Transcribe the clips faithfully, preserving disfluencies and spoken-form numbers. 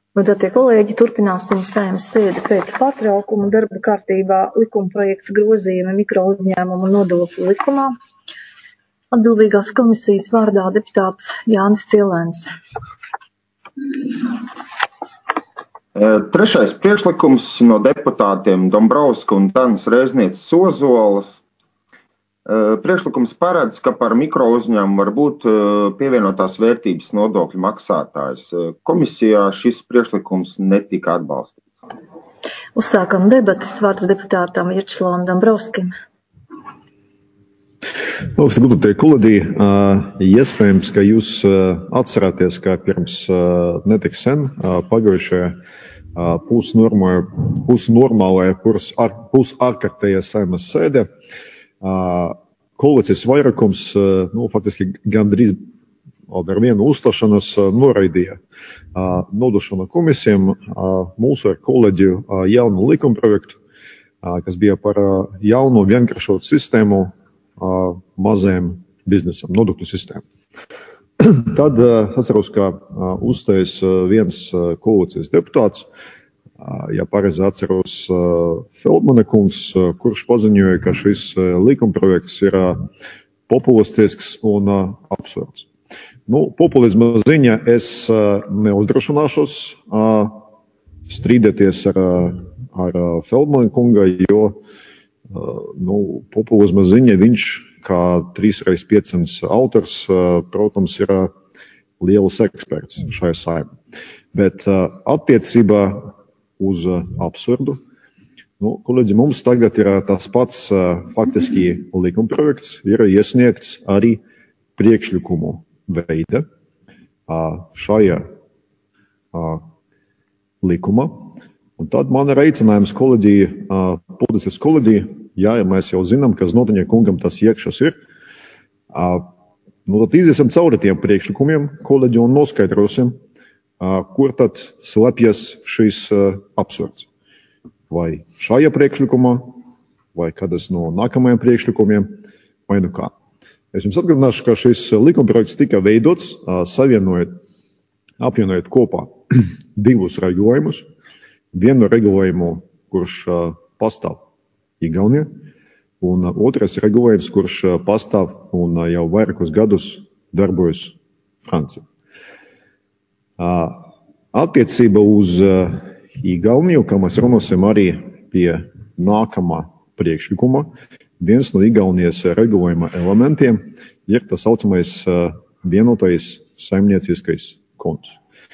Godātie kolēģi, turpināsim Saeimas sēdi pēc pārtraukuma. Darba kārtībā likumprojekts grozījumi mikrouzņēmumu nodokļu likumā. Atbildīgās komisijas vārdā deputāts Jānis Cielēns. Trešais priekšlikums no deputātiem Dombrovska un Danas Rēznieces Ozolas. Priekšlikums paredz, ka par mikrouzņēmumu var būt pievienotās vērtības nodokļu maksātājs. Komisijā šis priekšlikums netika atbalstīts. Uzsākam debatas, vārds deputātam Vjačeslavam Dombrovskim. Augsti godātie kolēģi, iespējams, ka jūs atcerāties, ka pirms netik sen pagājušajā pusnormālajā, pusārkārtējā Saeimas sēdē koalīcijas vairākums, nu, faktiski gandrīz ar vienu uzstāšanos noraidīja nodošanu komisijām mūsu ar kolēģiju jaunu likumprojektu, kas bija par jaunu vienkāršotu sistēmu mazajiem biznesam, nodokļu sistēmu. Tad es atceros, ka uzstājas viens koalīcijas deputāts, ja pareizi atceros, Feldmana kungs, kurš paziņoja, ka šis likumprojekts ir populistisks un absurds. Nu, populisma ziņā es neuzdrošināšos strīdēties ar, ar Feldmana kunga, jo nu, populisma ziņa viņš, kā trīsreiz piecens autors, protams, ir liels eksperts šajā saimē. Bet attiecībā uz absurdu, nu, kolēģi, mums tagad ir tas pats faktiski likumprojekts, ir iesniegts arī priekšlikumu veida šajā likuma. Un tad man ir aicinājums kolēģi, politiskas kolēģi, jā, ja mēs jau zinām, ka Znotiņa kungam tas iekšas ir, nu tad iziesim cauri tiem priekšlikumiem, kolēģi, un noskaidrosim, kur tad slēpjas šis absurds. Vai šajā priekšlikumā, vai kādas no nākamajiem priekšlikumiem, vai nu kā. Es jums atgādināšu, ka šis likumprojekts tika veidots, savienojot, apvienojot kopā divus regulējumus. Vienu regulējumu, kurš pastāv Igaunijā, un otrais regulējums, kurš pastāv un jau vairākus gadus darbojas Francijā. Attiecība uz Igauniju, kā mēs runāsim arī pie nākamā priekšlikuma, viens no Igaunijas regulējuma elementiem ir tas saucamais vienotais saimnieciskais konts.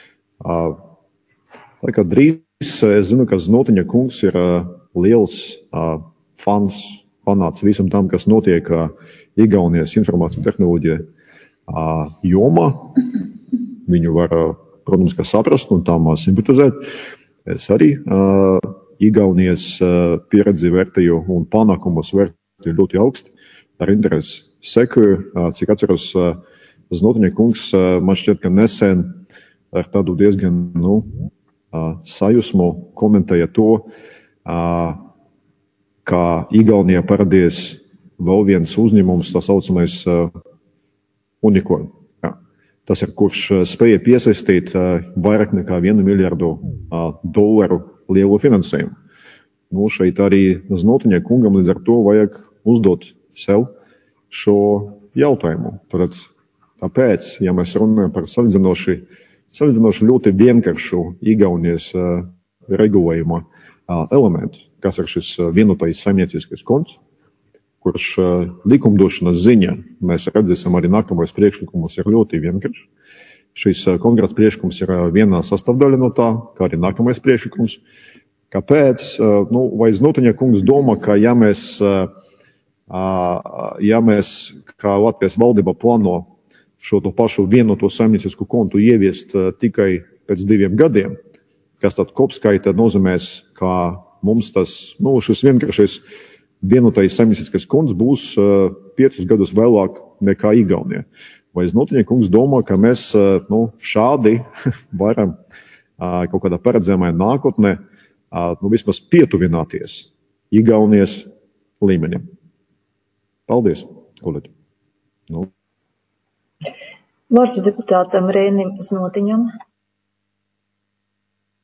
Tā kā drīz es zinu, ka Znotiņa kungs ir liels fans, fanāts visam tam, kas notiek Igaunijas informācijas tehnoloģija jomā. Viņu var, protams, kā saprast un tam simpatizēt. Es arī Igaunijas pieredzi vērtēju un panākumus vērtēju ļoti augsti. Ar interesi sekoju, cik atceros, Znotiņa kungs man šķiet, ka nesen ar tādu diezgan, nu, sajūsmu komentēja to, ka Igaunijā paradies vēl viens uzņēmums, tā saucamais Unicorn. Jā. Tas ir, kurš spēja piesaistīt vairāk nekā vienu miljardu dolāru lielu finansējumu. Nu, šeit arī Znotiņa kungam līdz ar to vajag uzdot sev šo jautājumu. Tātad, kāpēc, ja mēs runājam par salīdzinoši Salīdzinoši ļoti vienkāršu Igaunijas uh, regulējuma uh, elementu, kas ir šis uh, vienotais saimnieciskais konts, kurš uh, likumdošanas ziņā, mēs redzēsim arī nākamais priekšlikums, ir ļoti vienkāršs. Šis uh, konkrēts priekšlikums ir uh, viena sastāvdaļa no tā, kā arī nākamais priekšlikums. Kāpēc? Uh, nu, vai Znotiņa kungs domā, ka ja mēs, uh, uh, ja mēs kā Latvijas valdība plāno šo to pašu vienoto saimniecisku kontu ieviest uh, tikai pēc diviem gadiem, kas tad kopskaita nozīmēs, ka mums tas, nu, šis vienkāršais vienotais saimnieciskais konts būs uh, piecus gadus vēlāk nekā Igaunijā. Vai Znotiņa kungs domā, ka mēs uh, nu, šādi varam uh, kaut kādā paredzamajā nākotnē uh, nu, vismaz pietuvināties Igaunijas līmeņam? Paldies, kolēģi. Nu. Vārds deputātam Reinim Znotiņam.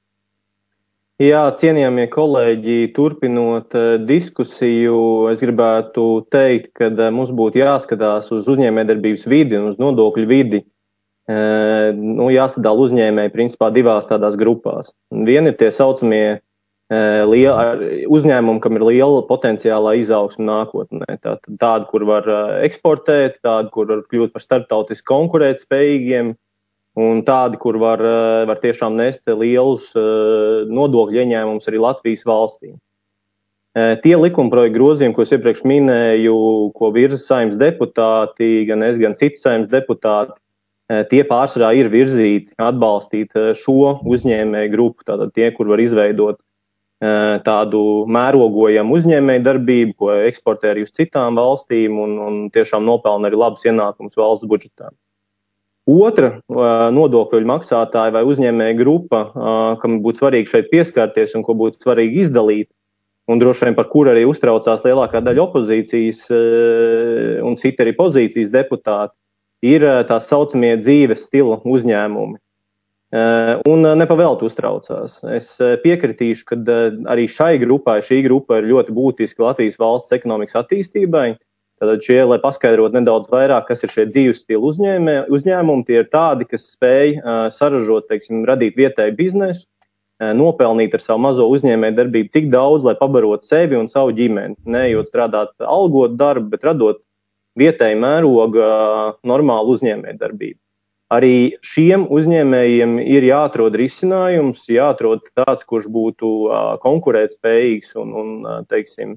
Jā, cienījamie kolēģi, turpinot uh, diskusiju, es gribētu teikt, ka uh, mums būtu jāskatās uz uzņēmējdarbības vidi un uz nodokļu vidi. Uh, nu, jāsadala uzņēmēji principā divās tādās grupās. Vieni ir tie saucamie uh, liel, uzņēmumi, kam ir liela potenciālā izaugsme nākotnē. Tā, tādi, kur var uh, eksportēt, tādi, kur var kļūt par starptautiski konkurēt spējīgiem, un tādi, kur var, var tiešām nest lielus uh, nodokļu ieņēmumus arī Latvijas valstī. Uh, tie likumprojektu grozījumi, ko es iepriekš minēju, ko virza Saeimas deputāti, gan es, gan citi Saeimas deputāti, uh, tie pārsvarā ir virzīti atbalstīt uh, šo uzņēmēju grupu, tātad tie, kur var izveidot uh, tādu mērogojamu uzņēmēju darbību, ko eksportē arī uz citām valstīm un, un tiešām nopelna arī labus ienākumus valsts budžetā. Otra nodokļu maksātāja vai uzņēmēja grupa, kam būtu svarīgi šeit pieskarties un ko būtu svarīgi izdalīt, un droši vien par kuru arī uztraucās lielākā daļa opozīcijas un citi arī pozīcijas deputāti, ir tās saucamie dzīves stila uzņēmumi. Un nepavēlt uztraucās. Es piekritīšu, ka arī šai grupai, šī grupa ir ļoti būtiska Latvijas valsts ekonomikas attīstībai. Tātad šie, lai paskaidrotu nedaudz vairāk, kas ir šie dzīves stila uzņēmē, uzņēmumi, tie ir tādi, kas spēj uh, saražot, teiksim, radīt vietēju biznesu, uh, nopelnīt ar savu mazo uzņēmēju darbību tik daudz, lai pabarot sevi un savu ģimeni. Neejot strādāt algot darbu, bet radot vietēju mēroga uh, normālu uzņēmēju darbību. Arī šiem uzņēmējiem ir jāatrod risinājums, jāatrod tāds, kurš būtu uh, konkurētspējīgs un, un uh, teiksim,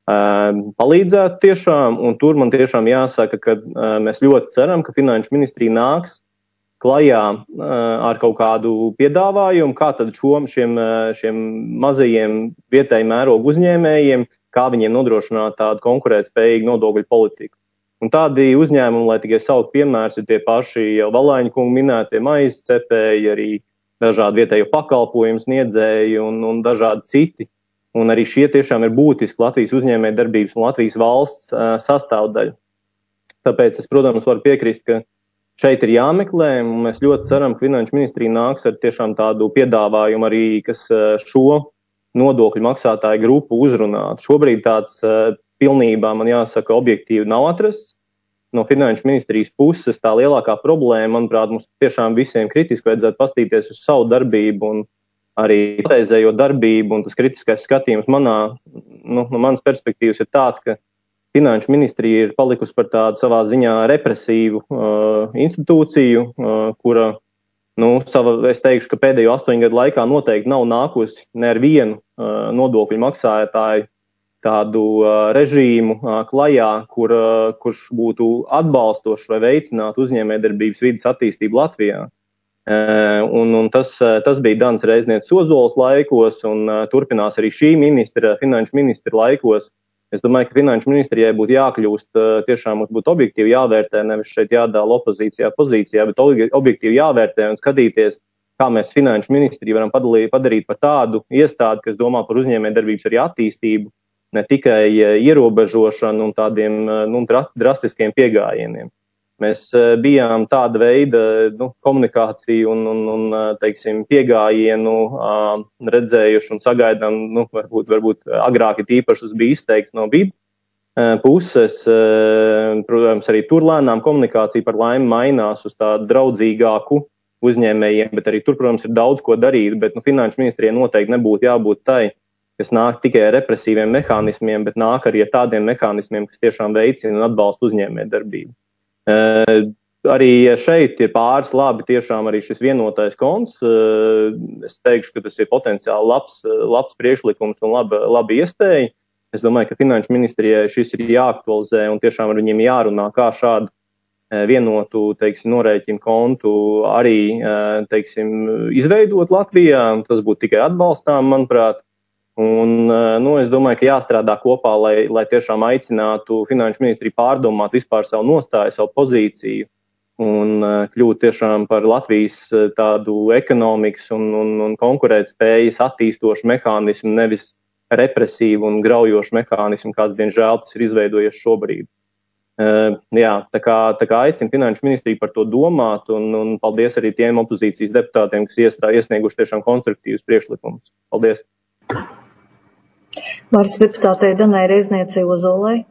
palīdzētu tiešām, un tur man tiešām jāsaka, ka mēs ļoti ceram, ka Finanšu ministrija nāks klajā ar kaut kādu piedāvājumu, kā tad šom, šiem, šiem mazajiem vietēju mērogu uzņēmējiem, kā viņiem nodrošināt tādu konkurētspējīgu nodokļu politiku. Un tādi uzņēmumi, lai tikai saukt piemērs, ir tie paši jau Valaiņa kungu minētie maizes cepēji, arī dažādi vietējo pakalpojumu sniedzēji un, un dažādi citi. Un arī šie tiešām ir būtiski Latvijas uzņēmēju darbības un Latvijas valsts uh, sastāvdaļa. Tāpēc es, protams, varu piekrist, ka šeit ir jāmeklē, un mēs ļoti ceram, ka Finanšu ministrija nāks ar tiešām tādu piedāvājumu arī, kas uh, šo nodokļu maksātāju grupu uzrunāt. Šobrīd tāds uh, pilnībā, man jāsaka, objektīvi nav atrasts. No Finanšu ministrijas puses tā lielākā problēma, manuprāt, mums tiešām visiem kritiski vajadzētu pastīties uz savu darbību un arī pareizējo darbību, un tas kritiskais skatījums manā, nu, no manas perspektīvas ir tāds, ka Finanšu ministrija ir palikusi par tādu savā ziņā represīvu uh, institūciju, uh, kura, nu, sava, es teikšu, ka pēdējo astoņu gadu laikā noteikti nav nākusi ne ar vienu uh, nodokļu maksātāju tādu uh, režīmu uh, klajā, kur, uh, kurš būtu atbalstošs vai veicinātu uzņēmējdarbības vidas attīstību Latvijā. Uh, un, un tas, uh, tas bija Dants Reiznieks Ozols laikos un uh, turpinās arī šī ministra, finanšu ministra laikos. Es domāju, ka finanšu ministrijai būtu jākļūst, uh, tiešām mums būtu objektīvi jāvērtē, nevis šeit jādala opozīcijā pozīcijā, bet objektīvi jāvērtē un skatīties, kā mēs finanšu ministriju varam padalīt, padarīt par tādu iestādi, kas domā par uzņēmējdarbības arī attīstību, ne tikai uh, ierobežošanu un tādiem uh, nu, drastiskiem piegājieniem. Mēs bijām tāda veida nu, komunikāciju un, un, un teiksim, piegājienu uh, redzējuši un sagaidām, nu, varbūt, varbūt agrāk it īpaši tas bija izteikts no vidu uh, puses. Uh, protams, arī tur lēnām komunikācija par laimi mainās uz tādu draudzīgāku uzņēmējiem, bet arī tur, protams, ir daudz ko darīt, bet nu, Finanšu ministrijai noteikti nebūtu jābūt tai, kas nāk tikai ar represīviem mehānismiem, bet nāk arī ar tādiem mehānismiem, kas tiešām veicina un atbalsta uzņēmējdarbību. Uh, arī šeit ir pāris labi tiešām arī šis vienotais konts. Uh, es teikšu, ka tas ir potenciāli labs, labs priekšlikums un laba, laba iespēja. Es domāju, ka Finanšu ministrijai šis ir jāaktualizē un tiešām ar viņiem jārunā, kā šādu uh, vienotu, teiksim, norēķinu kontu arī, uh, teiksim, izveidot Latvijā. Tas būtu tikai atbalstām, manuprāt. Un, nu, es domāju, ka jāstrādā kopā, lai, lai tiešām aicinātu Finanšu ministriju pārdomāt vispār savu nostāju, savu pozīciju un uh, kļūt tiešām par Latvijas uh, tādu ekonomikas un, un, un konkurētspējas attīstošu mehānismu, nevis represīvu un graujošu mehānismu, kāds, diemžēl, tas ir izveidojies šobrīd. Jā, tā kā, tā kā aicinu Finanšu ministriju par to domāt, un, un paldies arī tiem opozīcijas deputātiem, kas iestrā, iesnieguši tiešām konstruktīvus priekšlikumus. Paldies! Vārds deputātei Danai Reizniecei Ozolai.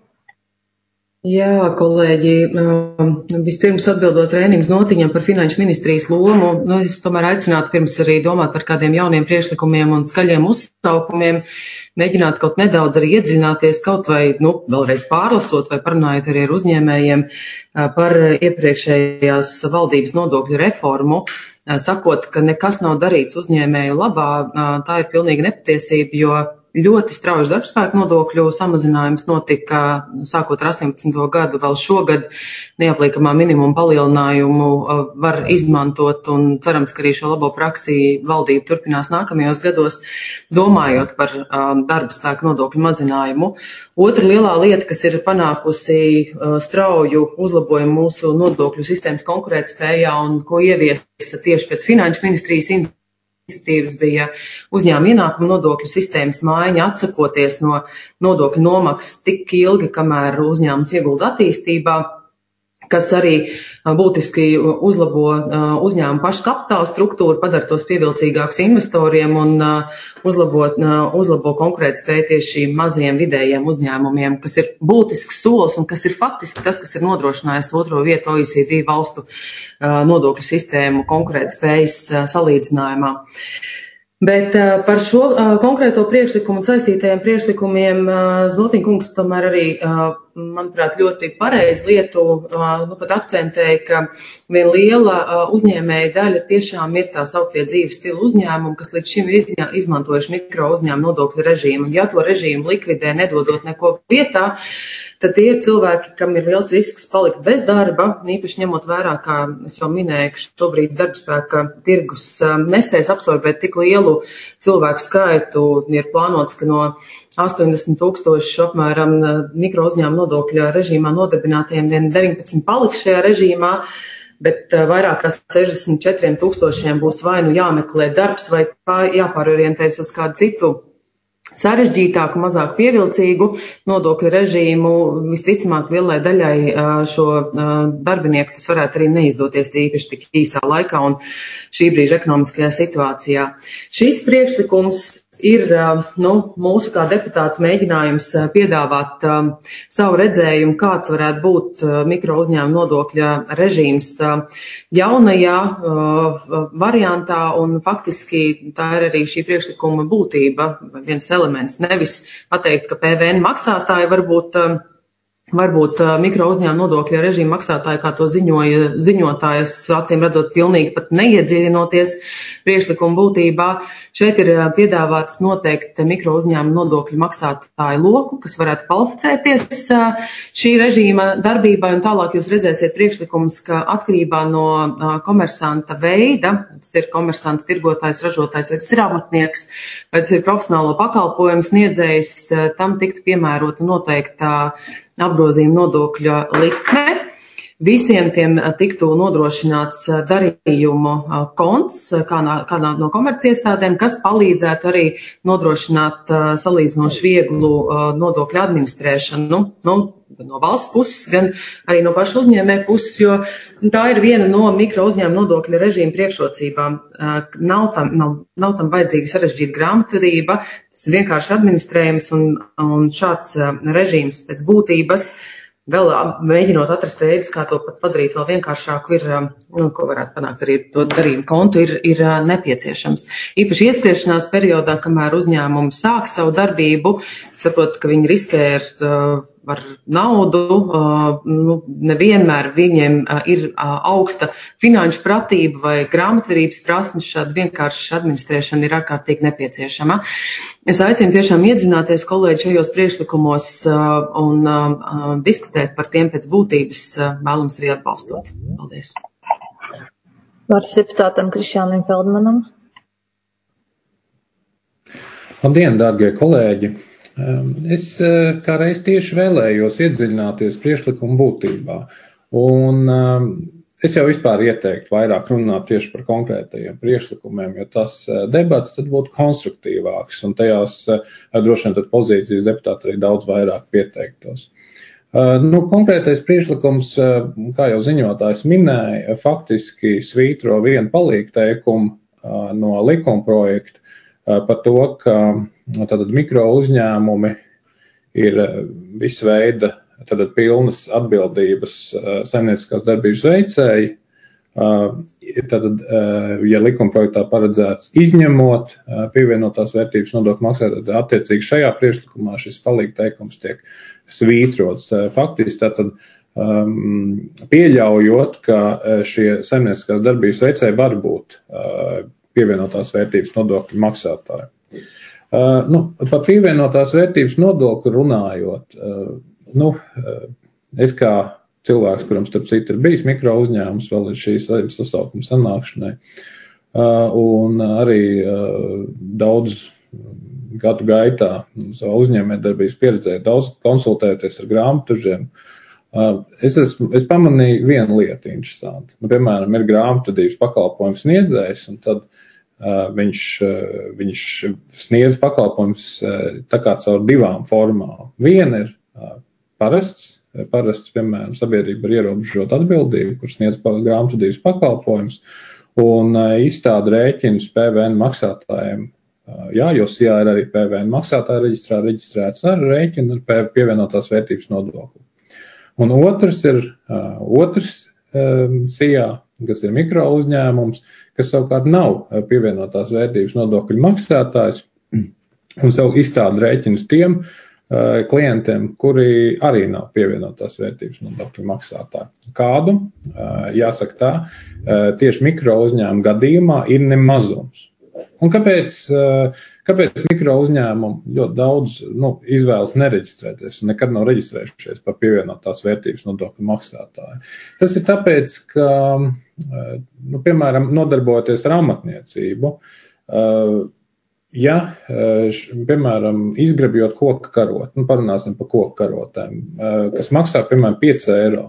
Jā, kolēģi, vispirms atbildot Rēnings Notiņam par Finanšu ministrijas lomu, nu, es tomēr aicinātu pirms arī domāt par kādiem jauniem priekšlikumiem un skaļiem uzsaukumiem, mēģināt kaut nedaudz arī iedziļināties, kaut vai, nu, vēlreiz pārlasot vai parunājot arī ar uzņēmējiem par iepriekšējās valdības nodokļu reformu, sakot, ka nekas nav darīts uzņēmēju labā, tā ir pilnīgi nepatiesība, jo ļoti strauji darbspēka nodokļu samazinājums notika sākot ar astoņpadsmito gadu, vēl šogad neapliekamā minimuma palielinājumu var izmantot un cerams, ka arī šo labo praksi valdība turpinās nākamajos gados, domājot par um, darbspēka nodokļu mazinājumu. Otra lielā lieta, kas ir panākusi uh, strauju uzlabojumu mūsu nodokļu sistēmas konkurētspējā un ko ieviesa tieši pēc Finanšu ministrijas iniciatīvas, iniciatīvas bija uzņēmuma ienākuma nodokļu sistēmas maiņa, atsakoties no nodokļu nomaksas tik ilgi, kamēr uzņēmums iegulda attīstībā, kas arī būtiski uzlabo uzņēmumu pašu kapitāla struktūru, padara tos pievilcīgākus investoriem un uzlabo, uzlabo konkurētspēju tieši mazajiem vidējiem uzņēmumiem, kas ir būtisks solis un kas ir faktiski tas, kas ir nodrošinājis otro vietu O E C D valstu nodokļu sistēmu konkurētspējas salīdzinājumā. Bet uh, par šo uh, konkrēto priekšlikumu un saistītajiem priekšlikumiem uh, Znotiņkungs tomēr arī, uh, manuprāt, ļoti pareizi lietu uh, nu, pat akcentēja, ka viena liela uh, uzņēmēja daļa tiešām ir tā sauktie dzīves stila uzņēmumi, kas līdz šim ir izņā, izmantojuši mikro uzņēmumu nodokļu režīmu. Un ja to režīmu likvidē, nedodot neko vietā, tad tie ir cilvēki, kam ir liels risks palikt bez darba, īpaši ņemot vērā, kā es jau minēju, ka šobrīd darbspēka tirgus nespējas absorbēt tik lielu cilvēku skaitu. Ir plānots, ka no astoņdesmit tūkstoši apmēram mikro uzņēmuma nodokļa režīmā nodarbinātajiem vien deviņpadsmit paliks šajā režīmā, bet vairāk kā sešdesmit četriem tūkstošiem būs vai nu jāmeklē darbs vai jāpārorientējas uz kādu citu sarežģītāku, mazāk pievilcīgu nodokļu režīmu. Visticamāk lielai daļai šo darbinieku tas varētu arī neizdoties īpaši tik īsā laikā un šī brīža ekonomiskajā situācijā. Šis priekšlikums ir nu, mūsu kā deputātu mēģinājums piedāvāt um, savu redzējumu, kāds varētu būt uh, mikro uzņēmuma nodokļa režīms uh, jaunajā uh, variantā, un faktiski tā ir arī šī priekšlikuma būtība, viens elements. Nevis pateikt, ka P V N maksātāji varbūt uh, Varbūt mikro uzņēmuma nodokļa režīma maksātāji, kā to ziņoja ziņotājs, acīm redzot pilnīgi pat neiedziļinoties priekšlikuma būtībā. Šeit ir piedāvāts noteikti mikro uzņēmuma nodokļu maksātāju loku, kas varētu kvalificēties šī režīma darbībai, un tālāk jūs redzēsiet priekšlikums, ka atkarībā no komersanta veida, tas ir komersants, tirgotājs, ražotājs, vai tas ir amatnieks, vai tas ir profesionālo pakalpojumu sniedzējs, tam tiktu piemērota noteikta apgrozījuma nodokļa likme. Visiem tiem tiktu nodrošināts darījumu konts kādā no komerciestādēm, kas palīdzētu arī nodrošināt salīdzinoši vieglu nodokļu administrēšanu. Nu, no valsts puses, gan arī no pašu uzņēmēju puses, jo tā ir viena no mikro uzņēmuma nodokļa režīma priekšrocībām. Nav tam, nav, nav tam vajadzīga sarežģīta grāmatvedība, tas ir vienkārši administrējums, un, un šāds režīms pēc būtības, vēl mēģinot atrast veidus, kā to pat padarīt vēl vienkāršāku, ir, nu, ko varētu panākt arī to darījumu kontu, ir, ir nepieciešams. Īpaši ieskriešanās periodā, kamēr uzņēmumi sāk savu darbību, saprot, ka viņi riskē ar, ar naudu, nu, nevienmēr viņiem ir augsta finanšu pratība vai grāmatvedības prasmes, šāda vienkārša administrēšana ir ārkārtīgi nepieciešama. Es aicinu tiešām iedzināties, kolēģi, šajos priekšlikumos un uh, diskutēt par tiem pēc būtības, uh, vēlams arī atbalstot. Paldies. Vārds deputātam Krišjānam Feldmanam. Labdien, dārgie kolēģi! Es kā reiz tieši vēlējos iedziļināties priekšlikumu būtībā. Un es jau vispār ieteiktu vairāk runāt tieši par konkrētajiem priekšlikumiem, jo tas debats tad būtu konstruktīvāks un tajās droši vien tad pozīcijas deputāti arī daudz vairāk pieteiktos. Nu, konkrētais priekšlikums, kā jau ziņotājs minēja, faktiski svītro vienu palīgteikumu no likuma projekta par to, ka tātad mikro uzņēmumi ir visveida tātad pilnas atbildības saimnieciskās darbības veicēji. Tātad, ja likumprojektā paredzēts izņemot pievienotās vērtības nodokļu maksātāju, tad attiecīgi šajā priekšlikumā šis palīgteikums tiek svītrots. Faktiski tātad um, pieļaujot, ka šie saimnieciskās darbības veicēji var būt uh, pievienotās vērtības nodokļu maksātāji. Uh, nu, par pievienotās vērtības nodokli runājot, uh, nu, uh, es kā cilvēks, kuram starp citu ir bijis mikro uzņēmums vēl ir šīs sasaukuma sanākšanai. Un arī daudz gadu gaitā savā uzņēmējdarbības pieredzē, daudz konsultējoties ar grāmatvežiem. Es, esmu, es pamanīju vienu lietu interesantu. Nu, piemēram, ir grāmatvedības pakalpojums sniedzējs, un tad uh, viņš, uh, viņš sniedz pakalpojums uh, tā kā caur divām formām. Viena ir uh, parasts, Parasts, piemēram, sabiedrība ar ierobežotu atbildību, kur sniedz grāmatvedības pakalpojumus un izstāda rēķinus P V N maksātājiem. Jā, jo S I A ir arī P V N maksātāja reģistrā reģistrēts ar rēķinu ar pievienotās vērtības nodokli. Un otrs ir otrs S I A, kas ir mikro uzņēmums, kas savukārt nav pievienotās vērtības nodokļu maksātājs un savu izstāda rēķinus tiem klientiem, kuri arī nav pievienotās vērtības nodokļu maksātāji. Kādu? Jāsaka tā, tieši mikro uzņēmumu gadījumā ir nemazums. Un kāpēc, kāpēc mikro uzņēmumu ļoti daudz nu, izvēlas nereģistrēties un nekad nav reģistrējušies par pievienotās vērtības nodokļu maksātāju? Tas ir tāpēc, ka, nu, piemēram, nodarbojoties ar amatniecību, ja, piemēram, izgrabjot koka karoti, nu, parunāsim par koka karotēm, kas maksā, piemēram, pieci eiro,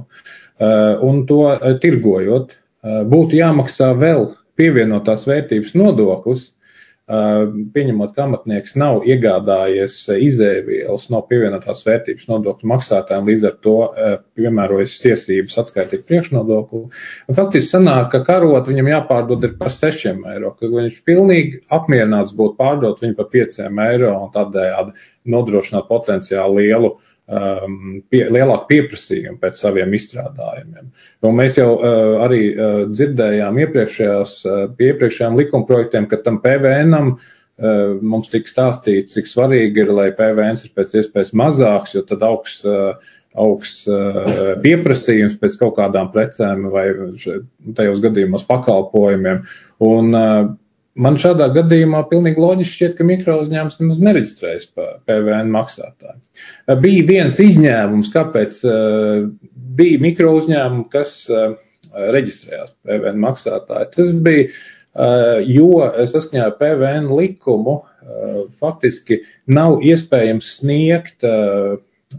un to tirgojot, būtu jāmaksā vēl pievienotās vērtības nodoklis, pieņemot, ka amatnieks nav iegādājies izēvielas no pievienotās vērtības nodokļu maksātājiem, līdz ar to piemērojas tiesības atskaitīt priekšnodokli. Un faktiski sanāk, ka karot viņam jāpārdod ir par sešiem eiro, ka viņš pilnīgi apmierināts būtu pārdot viņu par pieciem eiro un tādējādi nodrošināt potenciāli lielu Um, pie, lielāku pieprasījumu pēc saviem izstrādājumiem. Un mēs jau uh, arī uh, dzirdējām iepriekšējās, uh, pie iepriekšējām likumprojektiem, ka tam P V N-am uh, mums tika stāstīts, cik svarīgi ir, lai P V N ir pēc iespējas mazāks, jo tad augsts uh, augsts uh, pieprasījums pēc kaut kādām precēm vai tajos gadījumos pakalpojumiem. Un uh, man šādā gadījumā pilnīgi loģiski šķiet, ka mikro uzņēmums nemaz nereģistrējas par P V N maksātāju. Bija viens izņēmums, kāpēc uh, bija mikro uzņēmumi, kas uh, reģistrējās P V N maksātāju. Tas bija, uh, jo saskaņā ar P V N likumu uh, faktiski nav iespējams sniegt uh,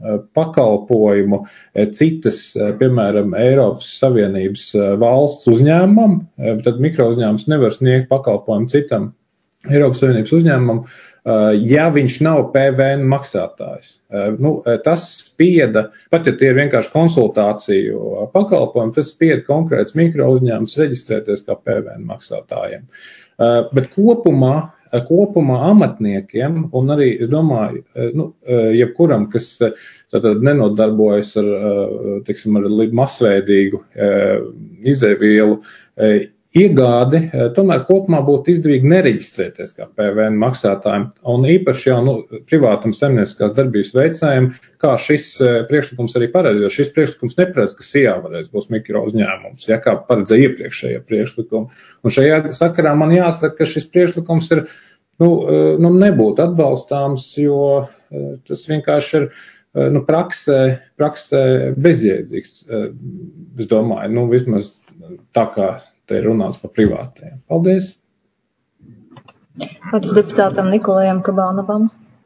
pakalpojumu citas, piemēram, Eiropas Savienības valsts uzņēmumam, tad mikro uzņēmums nevar sniegt pakalpojumu citam Eiropas Savienības uzņēmumam, ja viņš nav P V N maksātājs. Nu, tas spieda, pat ja tie ir vienkārši konsultāciju pakalpojumi, tas spieda konkrēts mikro uzņēmums reģistrēties kā P V N maksātājiem. Bet kopumā Kopumā amatniekiem un arī, es domāju, nu, jebkuram, kas tātad nenodarbojas ar, teiksim, ar masveidīgu izēvielu iegādi, tomēr kopumā būtu izdevīgi nereģistrēties kā P V N maksātājiem. Un īpaši jau nu, privātam saimnieciskās darbības veicējiem, kā šis priekšlikums arī paredz, jo šis priekšlikums neparedz, ka S I A varēs būs mikro uzņēmums, ja kā paredzēja iepriekšējie priekšlikumi. Un šajā sakarā man jāsaka, ka šis priekšlikums ir, nu, nu nebūtu atbalstāms, jo tas vienkārši ir, nu, praksē, praksē bezjēdzīgs. Es domāju, nu, vismaz tā kā te ir runāts par privātajiem. Paldies! Pats deputātam Nikolajam Kabānovam.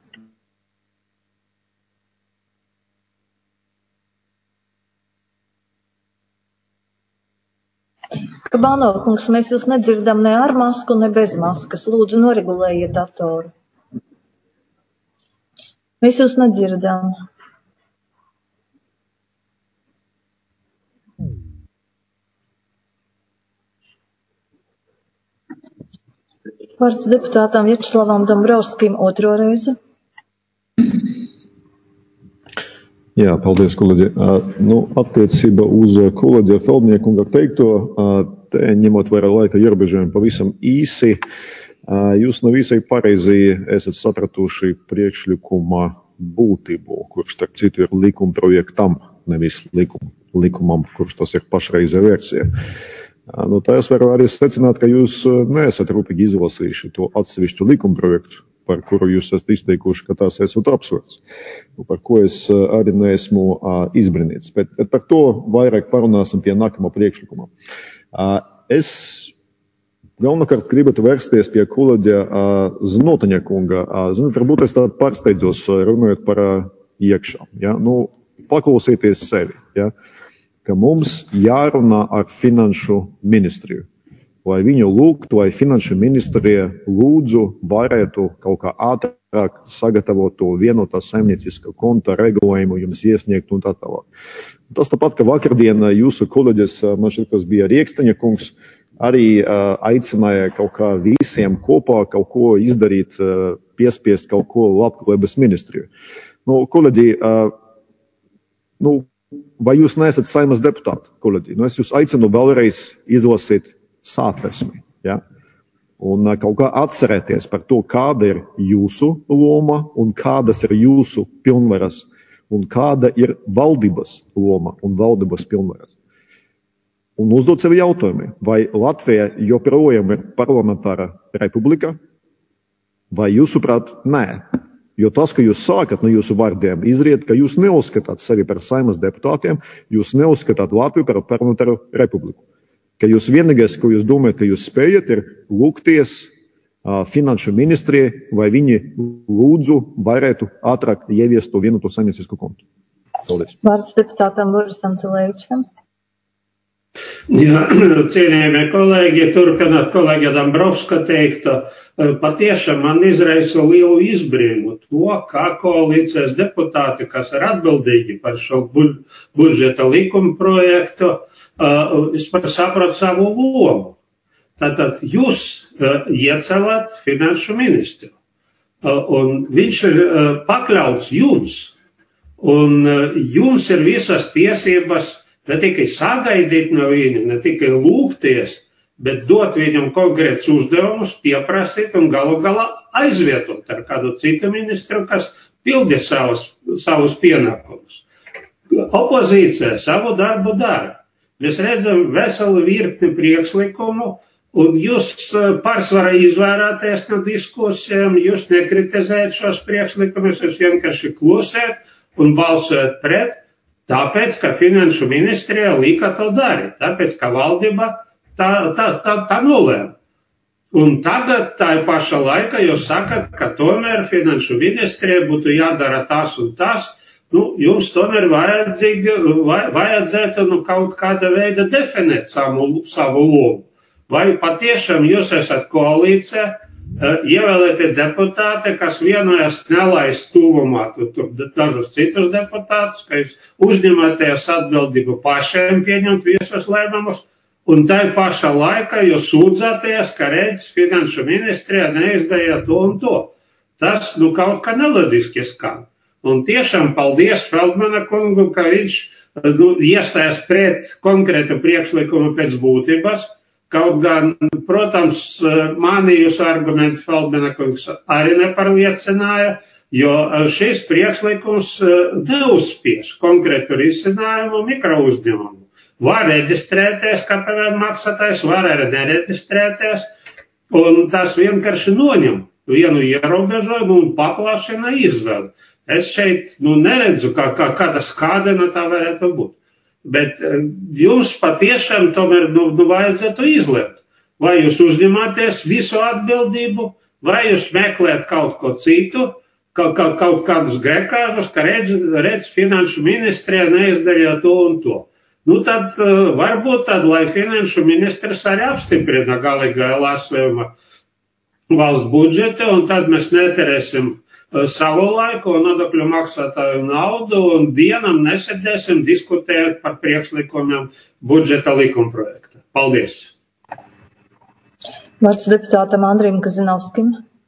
Kabānova kungs, mēs jūs nedzirdam ne ar masku, ne bez maskas. Lūdzu, noregulējiet datoru. Mēs jūs nedzirdam. Vārds deputātam Vjačeslavam Dombrovskim otro reizi. Jā, paldies, kolēģi. Nu, attiecība uz kolēģi Feldniekunga teikto, te ņemot vērā laika ierobežojumu pavisam īsi, jūs nav visai pareizi esat sapratuši priekšlikuma būtību, kurš, starp citu, ir likuma projektam, nevis likum, likumam, kurš tas ir pašreizē versija. Nu, tā es varu arī secināt, ka jūs neesat rūpīgi izlasījuši to atsevišķu likuma projektu, par kuru jūs esat izteikuši, ka tās esat absurds, par ko es arī neesmu izbrīnīts. Bet, bet par to vairāk parunāsim pie nākamā priekšlikuma. Es galvenokārt gribētu vērsties pie kolēģa Znotaņa kunga. Zinu, varbūt es tādu pārsteidzos runājot par iekšā. Ja? Nu, paklausieties sevi, ja? Ka mums jārunā ar finanšu ministriju. Lai viņu lūgtu, lai finanšu ministrija lūdzu varētu kaut kā ātrāk sagatavot to vienotā saimnieciskā konta regulējumu, jums iesniegt un tā tālāk. Tas tāpat, ka vakardien jūsu kolēģis, man šķiet, tas bija Rieksteņa kungs, arī uh, aicināja kaut kā visiem kopā kaut ko izdarīt, uh, piespiest kaut ko labklājības ministriju. Nu, kolēģi, uh, nu, vai jūs neesat Saimas deputāti, kolēģi? Nu, es jūs aicinu vēlreiz izlasīt satversmi, ja? Un kaut kā atcerēties par to, kāda ir jūsu loma un kādas ir jūsu pilnvaras un kāda ir valdības loma un valdības pilnvaras. Un uzdot sevi jautājumi, vai Latvija joprojām ir parlamentāra republika, vai jūsuprāt, nē. Jo tas, ka jūs sākat no jūsu vārdiem, izriet, ka jūs neuzskatāt sevi par Saimas deputātiem, jūs neuzskatāt Latviju par parlamentāru republiku. Ka jūs vienīgais, ko jūs domājat, ka jūs spējat, ir lūgties uh, finanšu ministrijai, vai viņi lūdzu varētu ātrāk ieviest to vienoto saimniecisku kontu. Paldies. Vārds deputātam Borisam Cilēvičam. Jā, cienījamie kolēģi, turpināt kolēģa Dombrovska teikto, patiešām man izraisa lielu izbrīnu to, kā koalīcijas deputāti, kas ir atbildīgi par šo budžeta likuma projektu, vispār saprot savu lomu. Tātad jūs iecelāt finanšu ministru, un viņš ir pakļauts jums, un jums ir visas tiesības ne tikai sagaidīt no viņa, ne tikai lūgties, bet dot viņam konkrētus uzdevumus, pieprasīt un galu galā aizvietot ar kādu citu ministru, kas pildi savus, savus pienākumus. Opozīcija savu darbu dara. Mēs redzam veselu virkni priekšlikumu, un jūs pārsvarā izvairāties no diskusijām, jūs nekritizējat šos priekšlikumus, jūs vienkārši klusēt un balsojat pret, tāpēc, ka finanšu ministrijā lika to darīt, tāpēc, ka valdība tā, tā, tā, tā nolēma. Un tagad tā paša laika jūs sakat, ka tomēr finanšu ministrijā būtu jādara tas un tas, nu, jums tomēr vajadzīgi, vajadzētu nu, kaut kāda veida definēt savu, savu lomu. Vai patiešām jūs esat koalīcija, ievēlēti deputāti, kas vienojas nelaist tuvumā tur, tur dažus citus deputātus, ka jūs uzņematies atbildību pašiem pieņemt visus lēmumus, un tai pašā laikā jūs sūdzāties, ka redz finanšu ministrijā neizdarīja to un to. Tas, nu, kaut kā neladiski skan. Un tiešām paldies Feldmana kungu, ka viņš nu, iestājas pret konkrētu priekšlikumu pēc būtības. Kaut gan, protams, mani jūsu argumenti Feldmana kungs arī nepārliecināja, jo šis priekšlikums neuzspiež konkrētu risinājumu mikrouzņēmumu. Var reģistrēties, kā P V N maksātājs, var arī nereģistrēties, un tas vienkārši noņem vienu ierobežojumu un paplašina izvēli. Es šeit nu, neredzu, kā, kā, kāda skādena tā varētu būt. Bet jums patiešām tomēr nu, nu vajadzētu izlemt, vai jūs uzņematies visu atbildību, vai jūs meklēt kaut ko citu, kaut, kaut, kaut kādus grēkāžus, ka redz, redz finanšu ministrijā neizdarīja to un to. Nu tad varbūt tad, lai finanšu ministrs arī apstiprina galīgajā lasījumā valsts budžeti, un tad mēs neterēsim savu laiku un nodokļu maksātāju naudu un dienam nesēdēsim diskutējot par priekšlikumiem budžeta likumprojekta. Paldies! Vārds deputātam Andrim Kazinovskim.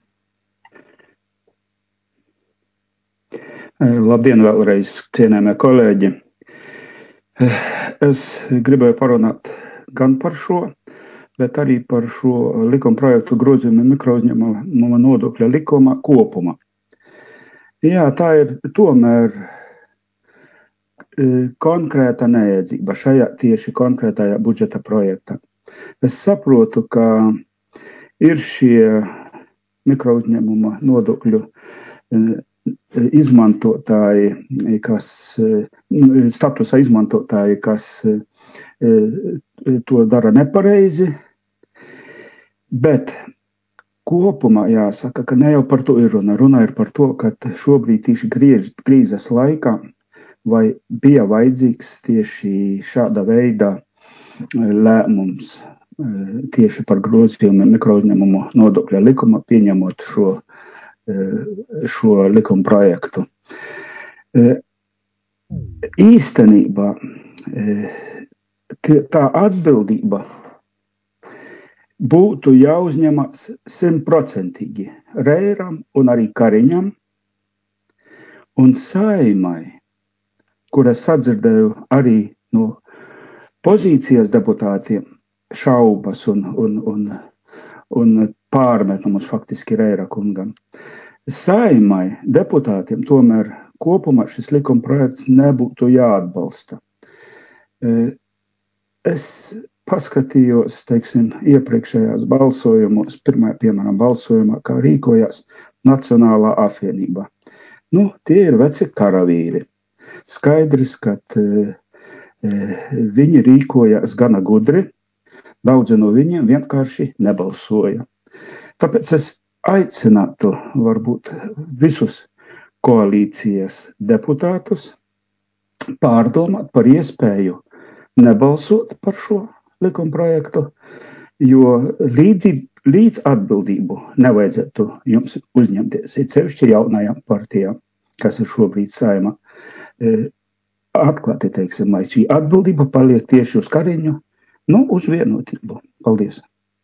Labdien vēlreiz, cienējamie kolēģi. Es gribēju parunāt gan par šo, bet arī par šo likuma projektu grozījumu mikrouzņēmuma nodokļa likuma kopumā. Jā, tā ir tomēr konkrēta neēdzība šajā tieši konkrētajā budžeta projektā. Es saprotu, ka ir šie mikrouzņēmuma nodokļu izmantotāji, kas, statusa izmantotāji, kas to dara nepareizi, bet kopumā jāsaka, ka ne jau par to ir runa. Runa ir par to, ka šobrīd tieši krīzes laikā vai bija vajadzīgs tieši šāda veida lēmums tieši par grozījumu mikrouzņēmumu nodokļa likuma, pieņemot šo šo likuma projektu. Īstenībā tā atbildība būtu jāuzņemas simtprocentīgi Reiram un arī Kariņam un Saeimai, kur es sadzirdēju arī no pozīcijas deputātiem šaubas un, un, un, un pārmetumus faktiski Reira kungam. Saeimai deputātiem tomēr kopumā šis likuma projekts nebūtu jāatbalsta. Es paskatījos, teiksim, iepriekšējās balsojumos, pirmajā, piemēram, balsojumā, kā rīkojās Nacionālā apvienība. Nu, tie ir veci karavīri. Skaidrs, ka e, viņi rīkojās gana gudri, daudzi no viņiem vienkārši nebalsoja. Tāpēc es aicinātu varbūt visus koalīcijas deputātus pārdomāt par iespēju nebalsot par šo likuma projektu, jo līdzi, līdz atbildību nevajadzētu jums uzņemties, ir sevišķi jaunajām partijām, kas ir šobrīd Saeimā. Atklāti teiksim, lai šī atbildība paliek tieši uz Kariņu, nu, uz vienotību. Paldies!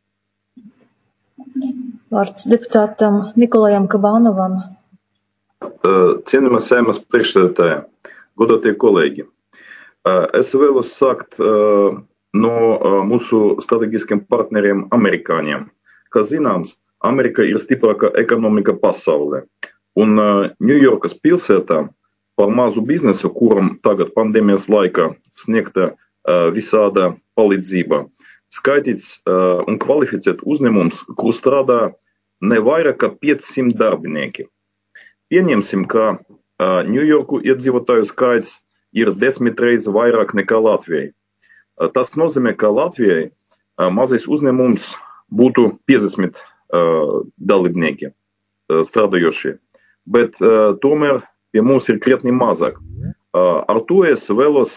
Vārds deputātam Nikolajam Kabānovam. Cienījamā Saeimas priekšsēdētāja, godātie kolēģi, es vēlos sākt no mūsu strateģiskiem partneriem amerikāņiem. Kā zināms, Amerika ir stiprākā ekonomika pasaulē. Un Ņujorkas pilsētā par mazu biznesu, kuram tagad pandēmijas laikā sniegta visāda palīdzība, skaitīts un kvalificēt uzņēmums, kur strādā ne vairāk kā piecsimt darbinieki. Pieņemsim, ka Ņujorku iedzīvotāju skaits ir desmit reizes vairāk nekā Latvijai. Tas nozīmē, ka Latvijai mazais uzņēmums būtu piecdesmit dalībnieki strādājošie, bet tomēr pie mums ir krietni mazāk. Ar to es vēlos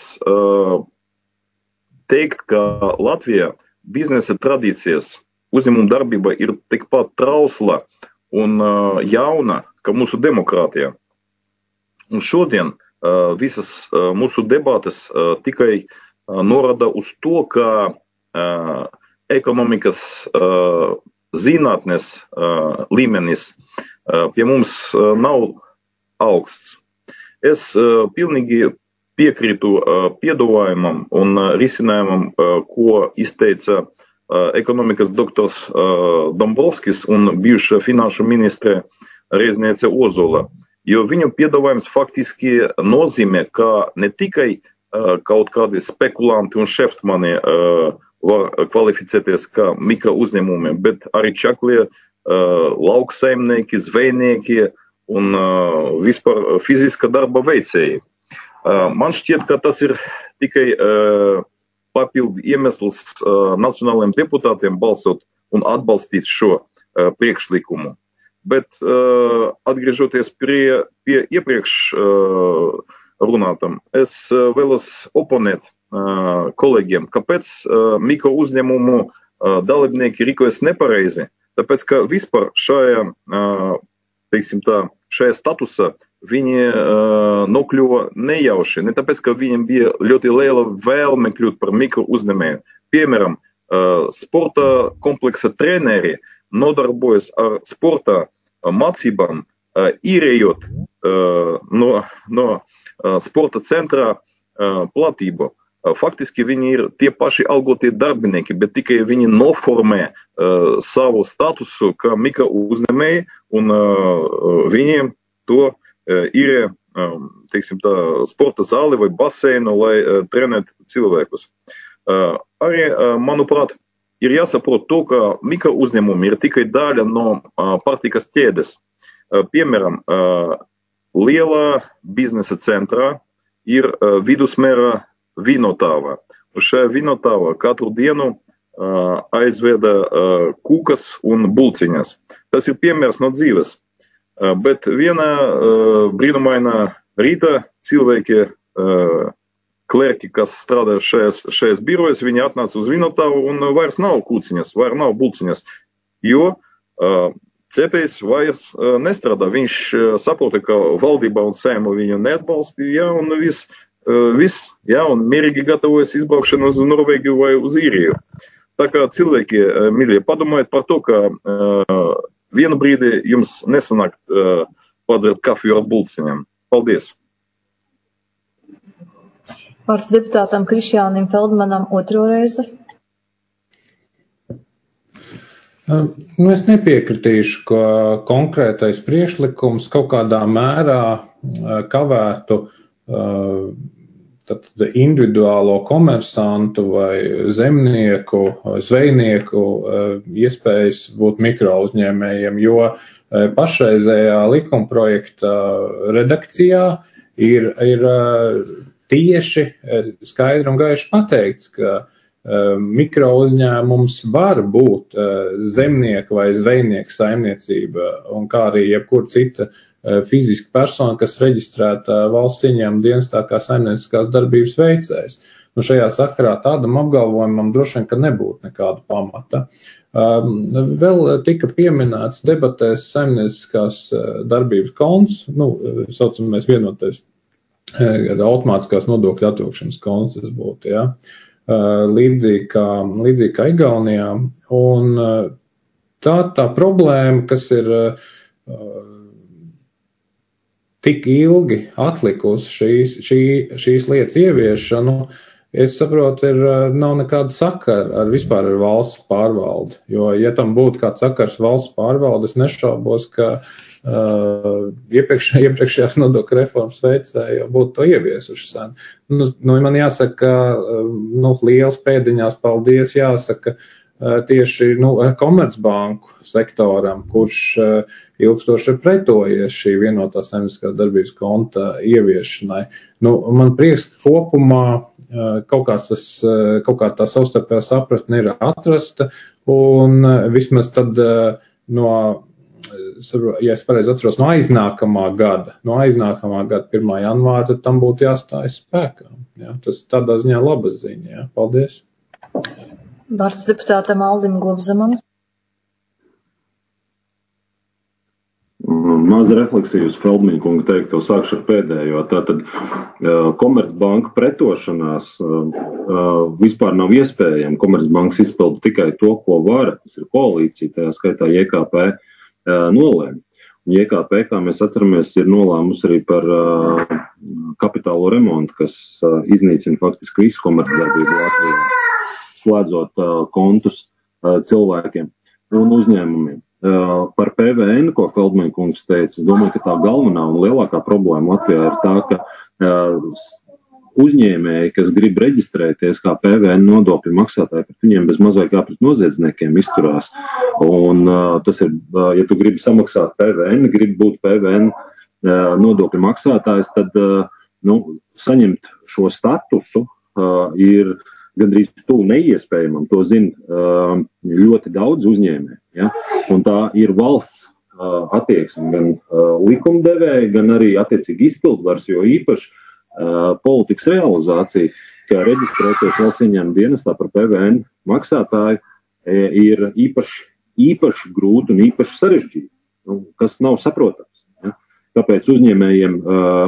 teikt, ka Latvijā biznesa tradīcijas uzņēmuma darbība ir tikpat trausla un jauna, kā mūsu demokrātija. Un šodien visas mūsu debates tikai norāda uz to, ka ekonomikas zinātnes līmenis pie mums nav augsts. Es pilnīgi piekrītu piedāvājumam un risinājumam, ko izteica ekonomikas doktors Dombrovskis un bijuša finanšu ministre Rezniece Ozola, jo viņu piedāvājums faktiski nozīmē, ka ne tikai kaut kādi spekulanti un šeftmani var kvalificēties kā mikro uzņēmumi, bet arī čaklie lauksaimnieki, zvejnieki un vispār fiziska darba veicēji. Man šķiet, ka tas ir tikai papildu iemesls nacionālajiem deputātiem balsot un atbalstīt šo priekšlikumu. Bet atgriežoties pie, pie iepriekš runātam, es vēlos oponēt kolēģiem, kāpēc mikro uzņēmumu dalībnieki rīkojas nepareizi. Tāpēc, ka vispār šajā, teiksim tā, šajā statusā viņi nokļuva nejauši. Ne tāpēc, ka viņiem bija ļoti liela vēlme kļūt par mikro uzņēmēju. Piemēram, sporta kompleksa treneri nodarbojas ar sporta mācībām, īrējot no, no sporta centra platību. Faktiski viņi ir tie paši algotie darbinieki, bet tikai viņi noformē uh, savu statusu kā mikro uzņēmēji, un uh, viņiem to uh, ir, um, teiksim tā, sporta zāli vai baseinu, lai uh, trenētu cilvēkus. Uh, arī, uh, manuprāt, ir jāsaprot to, ka mikro uzņēmumi ir tikai daļa no uh, pārtikas ķēdes. Uh, piemēram, uh, lielā biznesa centrā ir uh, vidusmēra vinotāva. Un šajā vinotāvā katru dienu uh, aizveda uh, kūkas un bulciņas. Tas ir piemērs no dzīves. Uh, bet vienā uh, brīnumainā rītā cilvēki, uh, klerki, kas strādā šajās, šajās birojas, viņi atnāca uz vinotāvu un vairs nav kūciņas, vairs nav bulciņas, jo uh, cepējs vairs uh, nestrādā. Viņš uh, saprota, ka valdībā un Saeima viņu neatbalstīja, un viss Uh, viss, jā, un mierīgi gatavojas izbraukšanu uz Norvēģiju vai uz Īriju. Tā kā cilvēki, uh, mīļie, padomājiet par to, ka uh, vienu brīdi jums nesanāk uh, padzert kafiju ar bulciņām. Paldies! Vārds deputātam Krišjānim Feldmanam otro reizi. Uh, nu es nepiekritīšu, ka konkrētais priekšlikums kaut kādā mērā uh, kavētu uh, tad individuālo komersantu vai zemnieku, zvejnieku iespējas būt mikrouzņēmējiem, jo pašreizējā likumprojekta redakcijā ir, ir tieši skaidri un gaiši pateikts, ka mikrouzņēmums var būt zemnieka vai zvejnieka saimniecība, un kā arī jebkur cita fiziska persona, kas reģistrēta valsts ieņēmuma dienestā kā saimnieciskās darbības veicējs. Nu, šajā sakarā tādam apgalvojumam droši vien, ka nebūtu nekāda pamata. Um, vēl tika pieminēts debatēs saimnieciskās darbības konts, nu, saucamais vienotais automātiskās nodokļu atvilkšanas konts, tas būtu, jā. Uh, līdzīgi kā, līdzīgi kā Igaunijā. Un uh, tā, tā problēma, kas ir uh, tik ilgi atlikusi šīs, šī, šīs lietas ieviešanu, es saprotu, ir, nav nekāda sakara ar vispār ar valsts pārvaldi. Jo, ja tam būtu kāds sakars valsts pārvaldi, es nešaubos, ka uh, iepriekš, iepriekšējās nodokļu reformas veicēji jau būtu to ieviesuši sen. Nu, nu, man jāsaka, ka nu, liels pēdiņās paldies jāsaka uh, tieši nu, Komercbanku sektoram, kurš uh, ilgstoši ir pretojies šī vienotā saimnieciskās darbības konta ieviešanai. Nu, man prieks, ka kopumā kaut kāds tas, kaut kā tā savstarpējā sapratne ir atrasta, un vismaz tad no, ja es pareizi atceros, no aiznākamā gada, no aiznākamā gada pirmā janvāra, tad tam būtu jāstājas spēkā. Jā, tas tādā ziņā laba ziņa. Jā. Paldies. Vārds deputātam Aldim Gobzemam. Maza refleksija uz Feldmaņa kunga teikto, sākšu ar pēdējo. Tātad Komercbanka pretošanās vispār nav iespējama. Komercbanks izpilda tikai to, ko var. Tas ir koalīcija, tajā skaitā J K P nolēma. Un J K P, kā mēs atceramies, ir nolēmusi arī par kapitālo remontu, kas iznīcina faktiski visu komercdarbību Latvijā, slēdzot kontus cilvēkiem un uzņēmumiem. Par P V N, ko Feldmaņa kungs teica, es domāju, ka tā galvenā un lielākā problēma Latvijā ir tā, ka uzņēmēji, kas grib reģistrēties kā P V N nodokļu maksātāji, pret viņiem bez mazai kā pret noziedzniekiem izturās. Un tas ir, ja tu gribi samaksāt P V N, gribi būt P V N nodokļu maksātājs, tad nu, saņemt šo statusu ir gandrīz tuvu neiespējamam, to zina ļoti daudz uzņēmēji. Ja? Un tā ir valsts attieksme gan likumdevēja, gan arī attiecīgi izpildvaras, jo īpaši politikas realizācija, kā reģistrēties valsts ieņēmuma dienestā par P V N maksātāju, ir īpaši, īpaši grūti un īpaši sarežģīti, kas nav saprotams. Ja? Kāpēc uzņēmējiem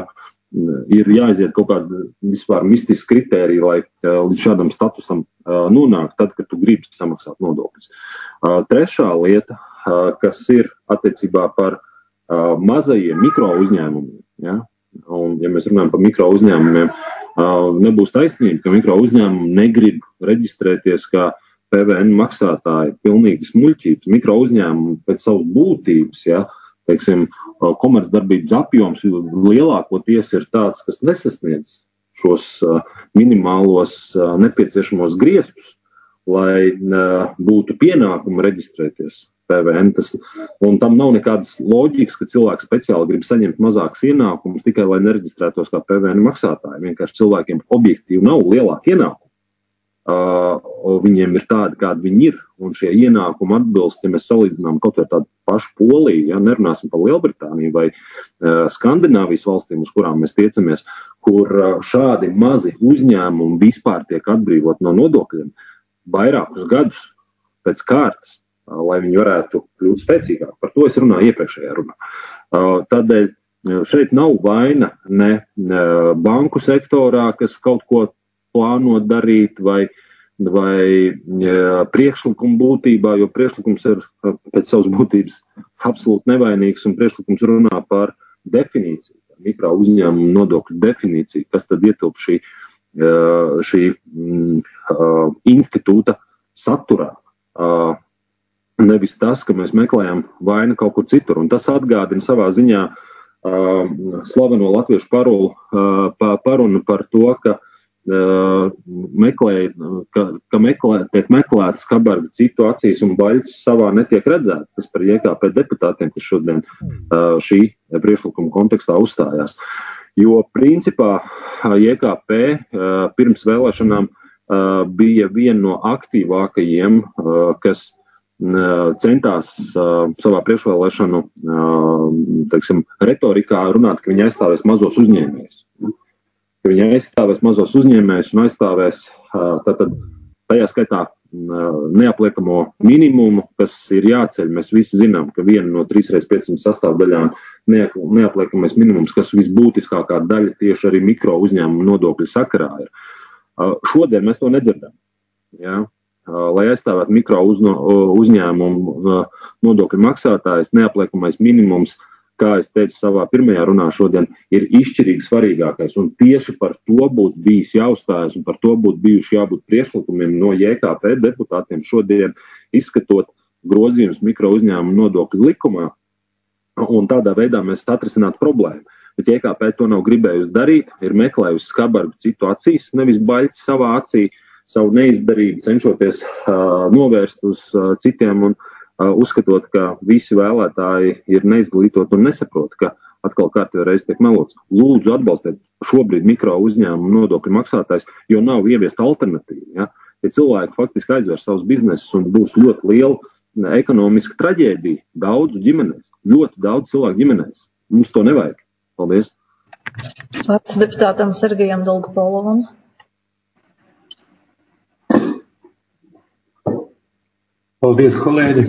ir jāiziet kaut kāda vispār mistiska kritērija, lai līdz šādam statusam nonāk, tad, kad tu gribi samaksāt nodokļus. Trešā lieta, kas ir attiecībā par mazajiem mikro uzņēmumiem, ja? Un, ja mēs runājam par mikro uzņēmumiem, nebūs taisnība, ka mikro uzņēmumi negrib reģistrēties kā P V N maksātāji, pilnīgi smuļķības. Mikro uzņēmumi pēc savas būtības, ja, teiksim, komercdarbības apjoms lielākoties ir tāds, kas nesasniedz šos minimālos nepieciešamos griestus, lai būtu pienākumu reģistrēties P V N. Tas, un tam nav nekādas loģikas, ka cilvēks speciāli grib saņemt mazākus ienākumus tikai, lai nereģistrētos kā P V N maksātāji. Vienkārši cilvēkiem objektīvi nav lielāki ienākumi. Uh, viņiem ir tādi, kādi viņi ir, un šie ienākumi atbilst, ja mēs salīdzinām kaut vai tādu pašu Poliju, ja nerunāsim par Lielbritāniju vai uh, Skandināvijas valstīm, uz kurām mēs tiecamies, kur uh, šādi mazi uzņēmumi vispār tiek atbrīvot no nodokļiem vairākus gadus pēc kārtas, uh, lai viņi varētu kļūt spēcīgāk. Par to es runāju iepriekšējā runā. Uh, tādēļ šeit nav vaina ne uh, banku sektorā, kas kaut ko plānot darīt vai, vai ja, priekšlikumu būtībā, jo priekšlikums ir pēc savas būtības absolūti nevainīgs un priekšlikums runā par definīciju, mikro uzņēmumu nodokļu definīciju, kas tad ietilp šī, šī mm, institūta saturā. Nevis tas, ka mēs meklējam vainu kaut kur citur, un tas atgādina savā ziņā slaveno latviešu parulu, parunu par to, ka Uh, meklē, ka, ka meklē, tiek meklēts kabarga citu acīs un baļķis savā netiek redzēts, kas par J K P deputātiem, kas šodien uh, šī priekšlikuma kontekstā uzstājās. Jo principā J K P uh, pirms vēlēšanām uh, bija viena no aktīvākajiem, uh, kas uh, centās uh, savā priekšvēlēšanu uh, teiksim, retorikā runāt, ka viņi aizstāvēs mazos uzņēmējus. Viņi aizstāvēs mazos uzņēmējus un aizstāvēs tātad tajā skaitā neapliekamo minimumu, kas ir jāceļ. Mēs visi zinām, ka viena no trīs reizes piecsimt sastāvdaļām neapliekamais minimums, kas visbūtiskākā daļa tieši arī mikro uzņēmumu nodokļu sakarā ir. Šodien mēs to nedzirdam. Ja? Lai aizstāvētu mikro uzno, uzņēmumu nodokļu maksātājs, neapliekamais minimums, kā es teicu savā pirmajā runā šodien, ir izšķirīgi svarīgākais. Un tieši par to būtu bijis jāuzstājas un par to būtu bijuši jābūt priekšlikumiem no J K P deputātiem šodien izskatot grozījumus mikro uzņēmumu nodokļu likumā. Un tādā veidā mēs atrisinātu problēmu. Bet J K P to nav gribējusi darīt, ir meklējusi skabargu citu acīs, nevis baļķi savā acī, savu neizdarību cenšoties uh, novērst uz uh, citiem un Uh, uzskatot, ka visi vēlētāji ir neizglītot un nesaprot, ka atkal kārtībā reiz tiek melots. Lūdzu atbalstiet šobrīd mikro uzņēmumu nodokļu maksātājs, jo nav ieviesta alternatīva. Ja? Ja cilvēki faktiski aizvērs savus biznesus un būs ļoti liela ekonomiska traģēdija daudzu ģimenēs, ļoti daudz cilvēku ģimenēs. Mums to nevajag. Paldies. Vārds deputātam Sergejam Dolgopolovam. Paldies, kolēģi.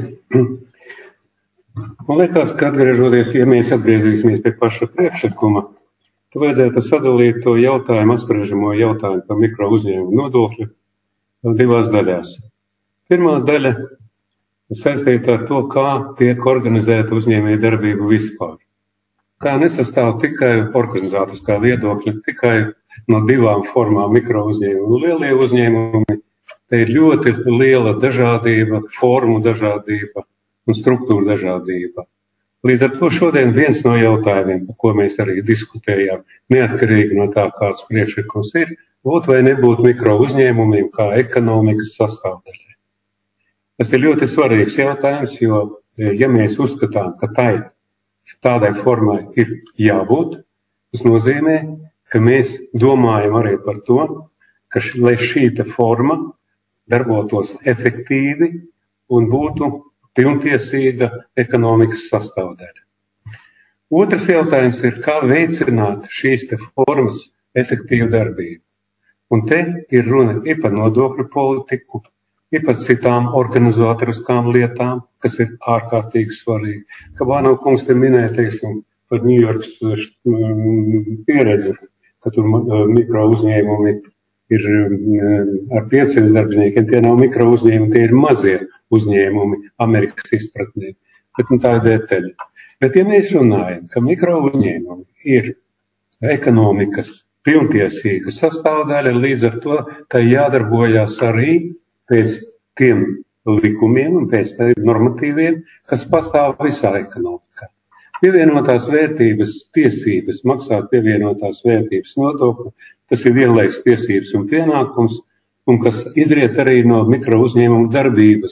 Man liekas, ka atgriežoties, ja mēs atgriezīsimies pie paša priekšlikuma, tad vajadzētu sadalīt to jautājumu, apspriežamo jautājumu par mikro uzņēmumu nodokļu divās daļās. Pirmā daļa saistīta ar to, kā tiek organizēta uzņēmēja darbība vispār. Tā nesastāv tikai organizatoriskā viedokļa, tikai no divām formām mikro uzņēmumu un lielie uzņēmumi. Te ir ļoti liela dažādība, formu dažādība un struktūra dažādība. Līdz ar to šodien viens no jautājumiem, par ko mēs arī diskutējām, neatkarīgi no tā, kāds priekšlikums ir, būt vai nebūt mikro uzņēmumiem kā ekonomikas sastāvdaļai. Tas ir ļoti svarīgs jautājums, jo, ja mēs uzskatām, ka tai, tādai formai ir jābūt, tas nozīmē, ka mēs domājam arī par to, ka š, lai šīta forma darbotos efektīvi un būtu pilntiesīga ekonomikas sastāvdaļa. Otrs jautājums ir, kā veicināt šīs te formas efektīvu darbību. Un te ir runa ir par nodokļu politiku, ir par citām organizatoriskām lietām, kas ir ārkārtīgi svarīgi. Kā Vāno kungs te minēja, teiksim, par Ņujorkas pieredzi, ka tur mikro uzņēmumi ir ar pieciem darbiniekiem, tie nav mikro uzņēmumi, tie ir mazie uzņēmumi Amerikas izpratnē. Bet nu, tā ir detaļa. Bet ja mēs runājam, ka mikro uzņēmumi ir ekonomikas pilntiesīga sastāvdaļa, līdz ar to tā jādarbojās arī pēc tiem likumiem un pēc tiem normatīviem, kas pastāv visā ekonomikā. Pievienotās vērtības tiesības, maksāt pievienotās vērtības nodokli, tas ir vienlaiks tiesības un pienākums, un kas izriet arī no mikro uzņēmumu darbības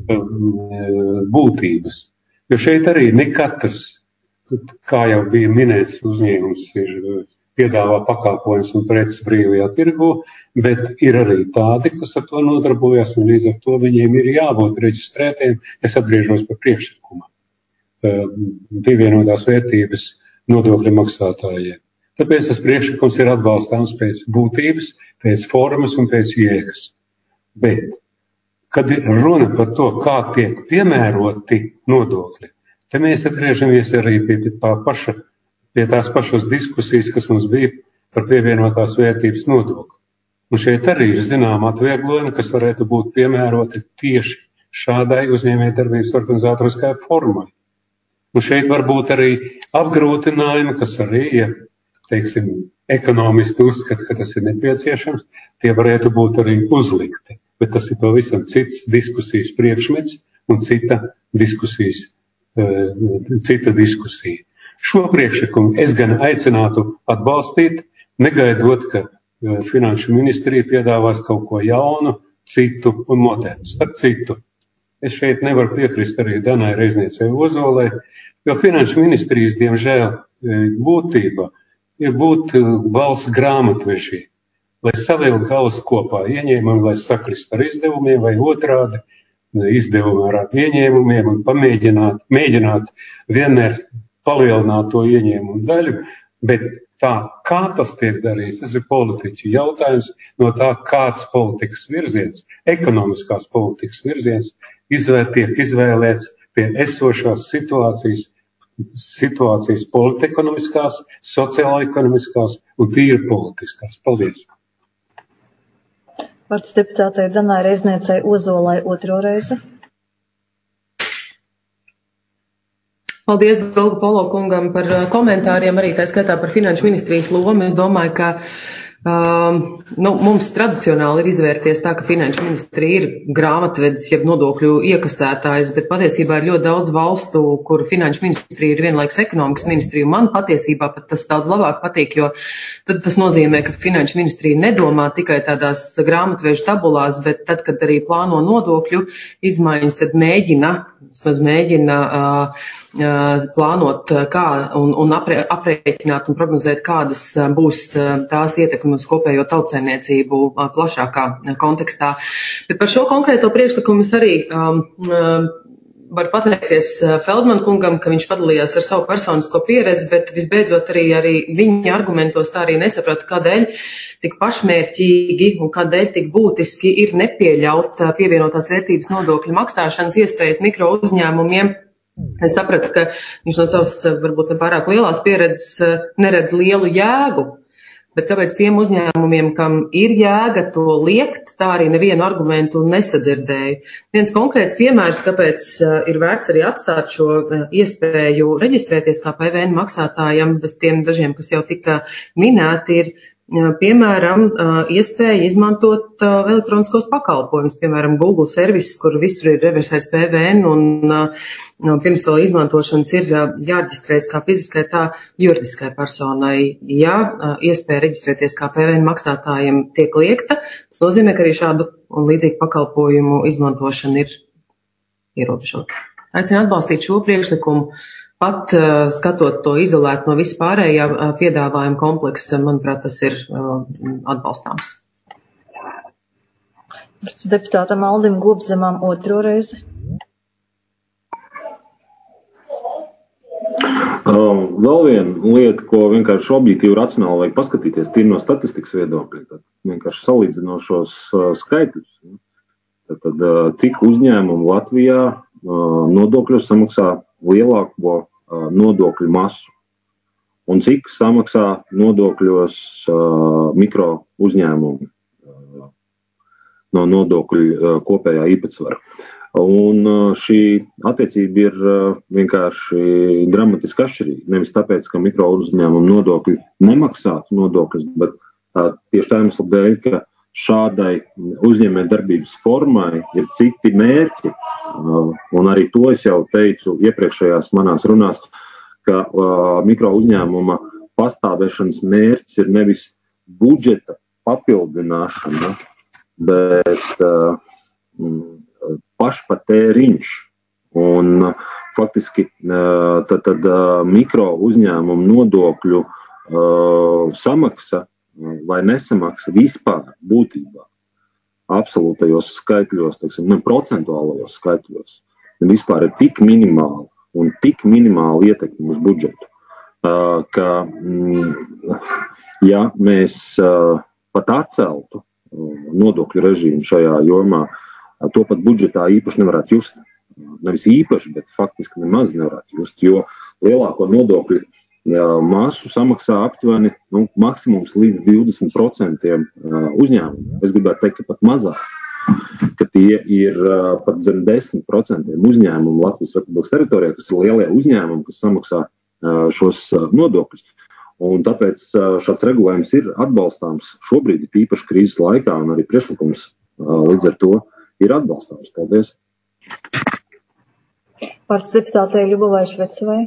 būtības. Jo šeit arī ne katrs, kā jau bija minēts, uzņēmums ir piedāvā pakalpojumus un preces brīvajā tirgu, bet ir arī tādi, kas ar to nodarbojas, un līdz ar to viņiem ir jābūt reģistrētiem. Es atgriežos par priekšlikumu pievienotās vērtības nodokļu maksātājiem. Tāpēc tas priekšlikums ir atbalstāms pēc būtības, pēc formas un pēc jēgas. Bet, kad ir runa par to, kā tiek piemēroti nodokļi, te mēs atgriežamies arī pie, pie, paša, pie tās pašas diskusijas, kas mums bija par pievienotās vērtības nodokli. Un šeit arī ir zinām atvieglojumi, kas varētu būt piemēroti tieši šādai uzņēmējdarbības organizatoriskai formai. Un šeit var būt arī apgrūtinājumi, kas arī, ja, teiksim, ekonomisti uzskata, ka tas ir nepieciešams, tie varētu būt arī uzlikti. Bet tas ir pavisam cits diskusijas priekšmets un cita diskusijas, cita diskusija. Šo priekšlikumu es gan aicinātu atbalstīt, negaidot, ka Finanšu ministrija piedāvās kaut ko jaunu, citu un modernu. Starp citu, es šeit nevaru piekrist arī Danai Reizniecei Ozolai, jo Finanšu ministrijas, diemžēl, būtība ir būt valsts grāmatvežī, lai savilk galus kopā ieņēmumi, lai sakrist ar izdevumiem vai otrādi izdevumi ar ieņēmumiem un pamēģināt mēģināt vienmēr palielināt to ieņēmumu daļu, bet tā, kā tas tiek darīts, tas ir politiķu jautājums, no tā, kāds politikas virziens, ekonomiskās politikas virziens izvēr, tiek izvēlēts pie esošās situācijas, situācijas politekonomiskās, sociāla-ekonomiskās un tīri politiskās. Paldies! Vārds deputātei Danai Reizniecei Ozolai otro reizi. Paldies Dolgu Polo kungam par komentāriem, arī tā skaitā par Finanšu ministrijas lomu. Es domāju, ka um, nu, mums tradicionāli ir izvērties tā, ka Finanšu ministrija ir grāmatvedis, jeb nodokļu iekasētājs, bet patiesībā ir ļoti daudz valstu, kur Finanšu ministrija ir vienlaikus ekonomikas ministrija. Man patiesībā pat tas daudz labāk patīk, jo tad tas nozīmē, ka Finanšu ministrija nedomā tikai tādās grāmatvežu tabulās, bet tad, kad arī plāno nodokļu izmaiņas, tad mēģina, vismaz mēģina uh, plānot kā un, un apre, aprēķināt un prognozēt, kādas būs tās ietekmes uz kopējo tautsēmniecību plašākā kontekstā. Bet par šo konkrēto priekšlikumu es arī um, varu pateikties Feldman kungam, ka viņš padalījās ar savu personisko pieredzi, bet visbeidzot arī, arī viņa argumentos tā arī nesapratu, kādēļ tik pašmērķīgi un kādēļ tik būtiski ir nepieļaut pievienotās vērtības nodokļu maksāšanas iespējas mikro uzņēmumiem. Es sapratu, ka viņš no savas varbūt nepārāk lielās pieredzes neredz lielu jēgu, bet kāpēc tiem uzņēmumiem, kam ir jēga to liekt, tā arī nevienu argumentu nesadzirdēju. Viens konkrēts piemērs, kāpēc ir vērts arī atstāt šo iespēju reģistrēties kā P V N maksātājam, bez tiem dažiem, kas jau tika minēti, ir piemēram, iespēja izmantot elektroniskos pakalpojumus, piemēram, Google servis, kur visur ir reversēs P V N un pirms to izmantošanas ir jāreģistrējas kā fiziskai, tā juridiskai personai. Ja iespēja reģistrēties kā P V N maksātājiem tiek liekta, tas nozīmē, ka arī šādu un līdzīgu pakalpojumu izmantošana ir ierobežota. Aicinu atbalstīt šo priekšlikumu. Pat uh, skatot to izolēt no vispārējā uh, piedāvājuma kompleksa, manuprāt, tas ir uh, atbalstāms. Vārds deputātam Aldim Gobzemam otro reizi. Uh, vēl viena lieta, ko vienkārši objektīvi racionāli vajag paskatīties, tīri no statistikas viedokļa, tad vienkārši salīdzinošos uh, skaitļus. Tad, tad uh, cik uzņēmumu Latvijā uh, nodokļus samaksā lielāko nodokļu masu. un cik samaksā nodokļos uh, mikro uzņēmumu uh, no nodokļu uh, kopējā īpatsvara. Un uh, šī attiecība ir uh, vienkārši dramatiski atšķirīga. Nevis tāpēc, ka mikro uzņēmumu nodokļi nemaksātu nodokļus, bet uh, tieši tā iemesla dēļ, ka šādai uzņēmējdarbības formai ir citi mērķi. Uh, un arī to es jau teicu iepriekšējās manās runās, ka uh, mikro uzņēmuma pastāvēšanas mērķis ir nevis budžeta papildināšana, bet uh, pašpatēriņš. Un uh, faktiski uh, tad, tad uh, mikro uzņēmumu nodokļu uh, samaksa vai nesamaksa vispār būtībā absolūtajos skaitļos, teiksim, nu, procentuālajos skaitļos, vispār ir tik minimāli un tik minimāli ietekmi uz budžetu, uh, ka, mm, ja mēs uh, pat atceltu uh, nodokļu režīmu šajā jomā, uh, to pat budžetā īpaši nevarētu just. Nevis īpaši, bet faktiski nemaz nevarētu just, jo lielāko nodokļu ja, masu samaksā aptuveni nu, maksimums līdz divdesmit procentiem uh, uzņēmumu. Es gribētu teikt, ka pat mazāk. Ka tie ir uh, pat zem desmit procentiem uzņēmumu Latvijas Republikas teritorijā, kas ir lielie uzņēmumi, kas samaksā uh, šos uh, nodokļus. Un tāpēc uh, šāds regulējums ir atbalstāms šobrīd, īpaši krīzes laikā, un arī priekšlikums uh, līdz ar to ir atbalstāms. Paldies! Vārds deputātei Ļubovai Švecovai.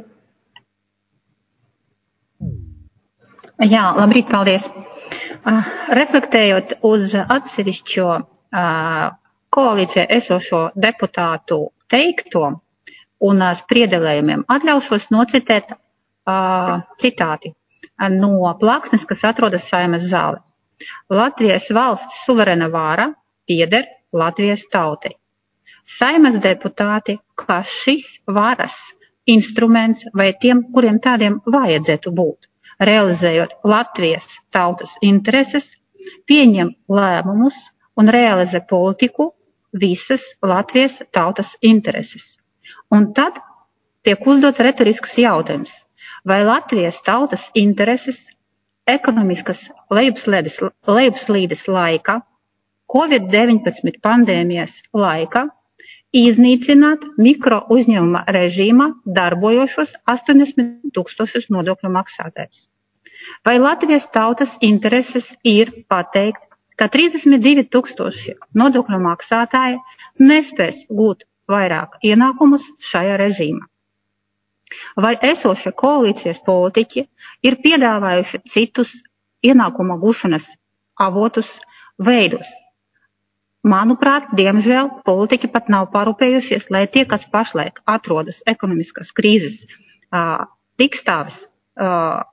Jā, labrīt, paldies. Uh, reflektējot uz atsevišķo uh, koalīcijā esošo deputātu teikto un uh, spriedelējumiem, atļaušos nocitēt uh, citāti no plāksnes, kas atrodas Saeimas zālē. Latvijas valsts suverēna vāra pieder Latvijas tautai. Saeimas deputāti, kā šis varas instruments vai tiem, kuriem tādiem vajadzētu būt, realizējot Latvijas tautas intereses, pieņem lēmumus un realizē politiku visas Latvijas tautas intereses. Un tad tiek uzdots retorisks jautājums, vai Latvijas tautas intereses ekonomiskas lejupslīdes, lejupslīdes laika, covid deviņpadsmit pandēmijas laika, iznīcināt mikro uzņēmuma režīmā darbojošos astoņdesmit tūkstošus nodokļu maksātājus. Vai Latvijas tautas intereses ir pateikt, ka trīsdesmit divi tūkstoši nodokļu maksātāji nespēs gūt vairāk ienākumus šajā režīmā? Vai esošie koalīcijas politiķi ir piedāvājuši citus ienākuma gūšanas avotus veidus? Manuprāt, diemžēl, politiķi pat nav parūpējušies, lai tie, kas pašlaik atrodas ekonomiskās krīzes uh, dikstāves, uh,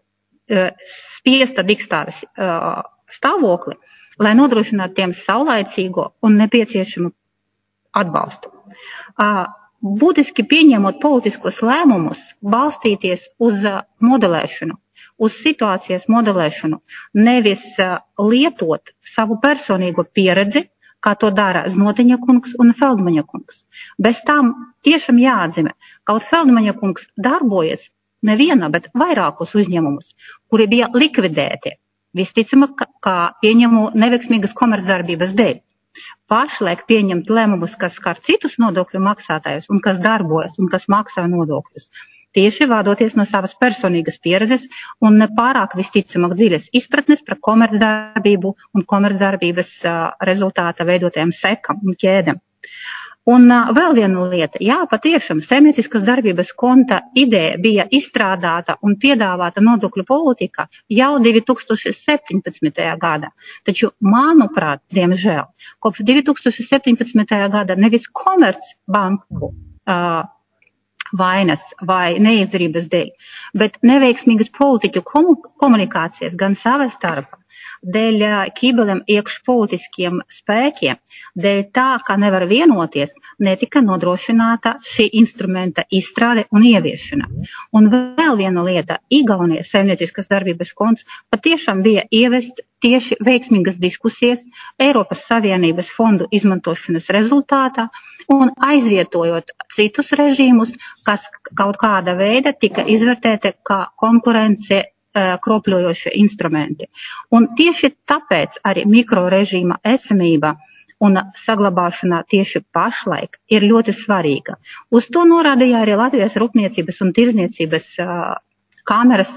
spiesta dikstāves uh, stāvokli, lai nodrošinātu tiem saulaicīgo un nepieciešamu atbalstu. Uh, būtiski pieņemot politiskos lēmumus, balstīties uz uh, modelēšanu, uz situācijas modelēšanu, nevis uh, lietot savu personīgo pieredzi, kā to dara Znotiņa kungs un Feldmaņa kungs. Bez tām tiešām jāatzīmē, kaut Feldmaņa kungs darbojas neviena, bet vairākus uzņēmumus, kuri bija likvidēti, visticamāk, kā pieņemu neveiksmīgas komercdarbības dēļ. Pašlaik pieņemt lēmumus, kas skar citus nodokļu maksātājus un kas darbojas un kas maksā nodokļus, tieši vādoties no savas personīgas pieredzes un nepārāk visticamāk dziļas izpratnes par komercdarbību un komercdarbības uh, rezultāta veidotajām sekam un ķēdēm. Un uh, vēl viena lieta, jā, patiešām saimnieciskas darbības konta ideja bija izstrādāta un piedāvāta nodokļu politika jau divi tūkstoši septiņpadsmitajā gadā. Taču, manuprāt, diemžēl, kopš divi tūkstoši septiņpadsmitajā gada nevis Komercbanku uh, vainas vai neizdarības dēļ, bet neveiksmīgas politiķu komunikācijas gan savā starpā, dēļ ķībeliem iekšpolitiskiem spēkiem, dēļ tā, ka nevar vienoties, netika nodrošināta šī instrumenta izstrāde un ieviešana. Un vēl viena lieta, Igaunijas saimnieciskas darbības fonds patiešām bija ievest tieši veiksmīgas diskusijas Eiropas Savienības fondu izmantošanas rezultātā un aizvietojot citus režīmus, kas kaut kāda veida tika izvērtēti kā konkurence kropļojošie instrumenti. Un tieši tāpēc arī mikrorežīma esamība un saglabāšanā tieši pašlaik ir ļoti svarīga. Uz to norādīja arī Latvijas Rūpniecības un Tirdzniecības kameras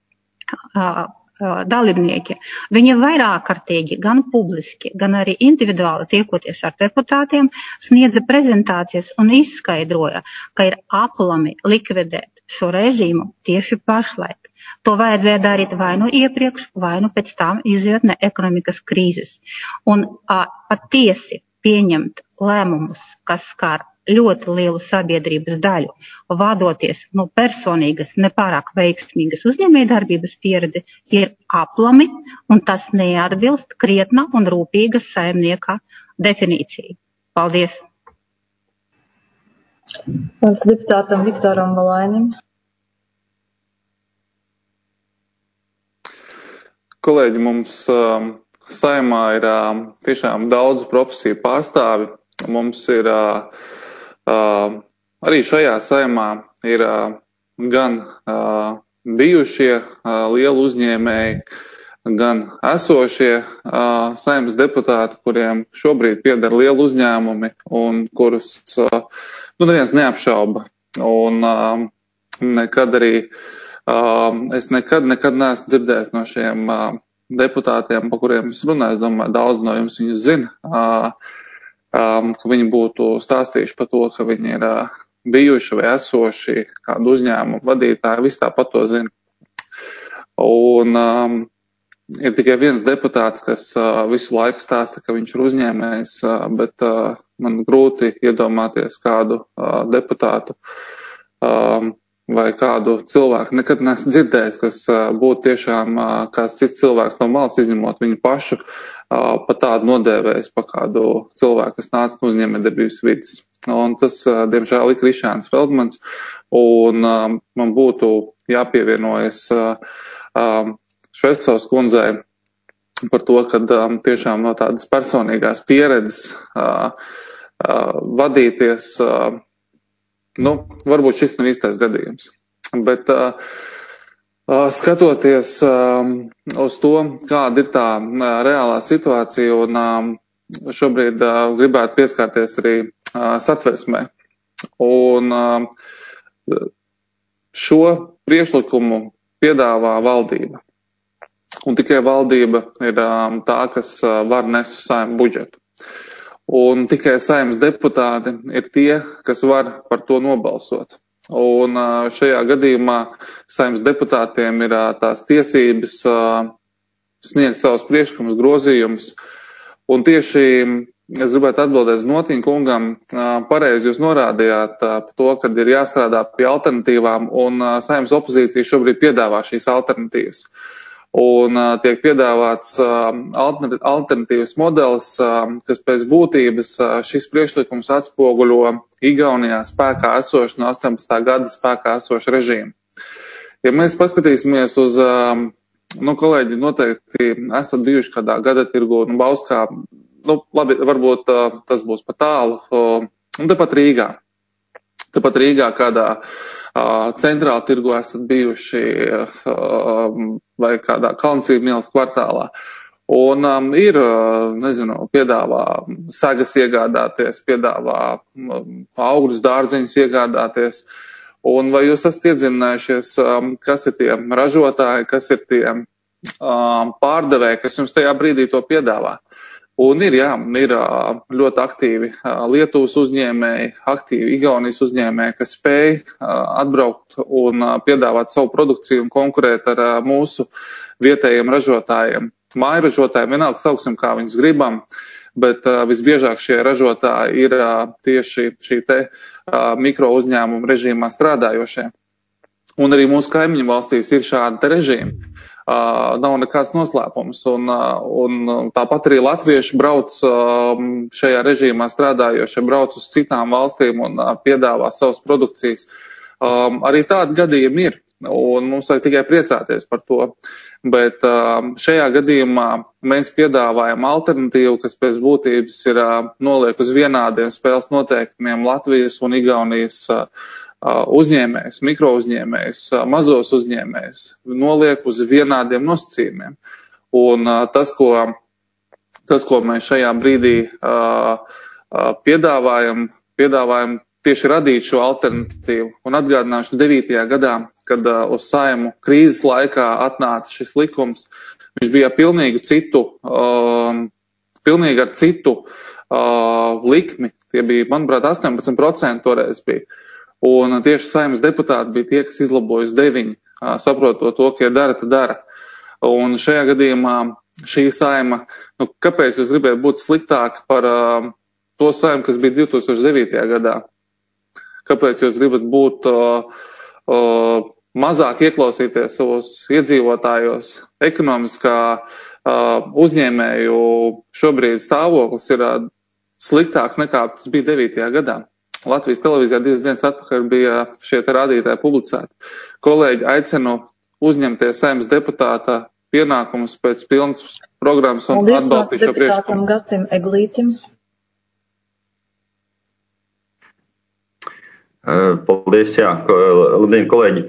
dalībnieki. Viņi vairāk kārtīgi, gan publiski, gan arī individuāli tiekoties ar deputātiem, sniedza prezentācijas un izskaidroja, ka ir aplami likvidēt šo režīmu tieši pašlaik. To vajadzēja darīt vai nu iepriekš, vai nu pēc tam izjūt ne ekonomikas krīzes. Un a, patiesi pieņemt lēmumus, kas skar ļoti lielu sabiedrības daļu, vadoties no personīgas, nepārāk veiksmīgas uzņēmējdarbības pieredze, ir aplami, un tas neatbilst krietna un rūpīga saimnieka definīcija. Paldies! Paldies deputātam Viktoram Valainim. Kolēģi, mums um, saimā ir um, tiešām daudz profesiju pārstāvi. Mums ir uh, uh, arī šajā saimā ir uh, gan uh, bijušie uh, lieli uzņēmēji, gan esošie uh, saimnes deputāti, kuriem šobrīd pieder lieli uzņēmumi un kurus uh, nu, neviens neapšauba. Un uh, nekad arī Uh, es nekad, nekad neesmu dzirdējis no šiem uh, deputātiem, pa kuriem es runāju, es domāju, daudz no jums viņus zina, uh, um, ka viņi būtu stāstījuši par to, ka viņi ir uh, bijuši vai esoši kādu uzņēmumu vadītāji, viss tāpat to zina. Un um, ir tikai viens deputāts, kas uh, visu laiku stāsta, ka viņš ir uzņēmējs, uh, bet uh, man grūti iedomāties kādu uh, deputātu, um, vai kādu cilvēku nekad neesmu dzirdējis, kas uh, būtu tiešām uh, kāds cits cilvēks no malas, izņemot viņu pašu, uh, pa tādu nodēvējis pa kādu cilvēku, kas nāca no uzņēmējdarbības vides. Un tas, uh, diemžēl, ir Krišāns Feldmans, un uh, man būtu jāpievienojas uh, uh, Švecovas kundzei par to, ka um, tiešām no tādas personīgās pieredzes uh, uh, vadīties uh, Nu, varbūt šis nav īstais gadījums, bet uh, uh, skatoties uh, uz to, kāda ir tā uh, reālā situācija, un uh, šobrīd uh, gribētu pieskārties arī uh, satversmē. Un uh, šo priekšlikumu piedāvā valdība. Un tikai valdība ir uh, tā, kas uh, var nest uz Saeimu budžetu. Un tikai Saeimas deputāti ir tie, kas var par to nobalsot. Un šajā gadījumā Saeimas deputātiem ir tās tiesības sniegt savus priekšlikumus, grozījumus. Un tieši es gribētu atbildēt Notiņa kungam, pareizi jūs norādījāt par to, ka ir jāstrādā pie alternatīvām, un Saeimas opozīcija šobrīd piedāvā šīs alternatīvas. Un uh, tiek piedāvāts uh, alternatīvas modelis, uh, kas pēc būtības uh, šis priekšlikums atspoguļo Igaunijā spēkā esošu no astoņpadsmitā gada spēkā esošu režīmu. Ja mēs paskatīsimies uz, uh, nu, kolēģi noteikti esat bijuši kādā gada tirgu, nu, Bauskā, nu, labi, varbūt uh, tas būs pa tālu, uh, un tepat Rīgā. Tepat Rīgā kādā uh, centrāla tirgu esat bijuši, uh, vai kādā Kalncību ielas kvartālā. Un um, ir, nezinu, piedāvā sagas iegādāties, piedāvā um, augļus, dārzeņus iegādāties. Un vai jūs esat iedzinājušies, um, kas ir tie ražotāji, kas ir tie um, pārdevēji, kas jums tajā brīdī to piedāvā? Un ir, jā, ir ļoti aktīvi Lietuvas uzņēmēji, aktīvi Igaunijas uzņēmēji, kas spēj atbraukt un piedāvāt savu produkciju un konkurēt ar mūsu vietējiem ražotājiem. Māju ražotājiem vienalga sauksim, kā viņus gribam, bet visbiežāk šie ražotāji ir tieši šī te mikro uzņēmumu režīmā strādājošie. Un arī mūsu kaimiņu valstīs ir šādi te režīmi. Uh, nav nekāds noslēpums, un, uh, un tāpat arī latvieši brauc uh, šajā režīmā strādājošie, brauc uz citām valstīm un uh, piedāvā savas produkcijas. Um, arī tādi gadījumi ir, un mums vajag tikai priecāties par to, bet uh, šajā gadījumā mēs piedāvājam alternatīvu, kas pēc būtības ir uh, noliek uz vienādiem spēles noteikumiem Latvijas un Igaunijas uh, uzņēmējs, mikrouzņēmējs, mazos uzņēmējs, noliek uz vienādiem nosacījumiem. Un tas, ko, tas, ko mēs šajā brīdī piedāvājam, piedāvājam tieši radīt šo alternatīvu. Un atgādināšu devītajā gadā, kad uz Saimu krīzes laikā atnāca šis likums, viņš bija pilnīgi citu, pilnīgi ar citu likmi. Tie bija, manuprāt, astoņpadsmit procenti toreiz bija. Un tieši Saeimas deputāti bija tie, kas izlabojas deviņi, saprotot to, ka ja dara, tad dara. Un šajā gadījumā šī Saeima, nu, kāpēc jūs gribētu būt sliktāk par uh, to Saimu, kas bija divi tūkstoši devītajā gadā? Kāpēc jūs gribat būt uh, uh, mazāk ieklausīties savos iedzīvotājos? Ekonomiskā uh, uzņēmēju šobrīd stāvoklis ir uh, sliktāks nekā tas bija devītajā gadā. Latvijas televīzijā divas dienas atpakaļ bija šie te rādītāji publicēti. Kolēģi aicinu uzņemties Saeimas deputāta pienākumus pēc pilnas programmas un Paldies, atbalstīt šo priekšlikumu. Gatim Eglītim. Paldies, jā, labdien, kolēģi.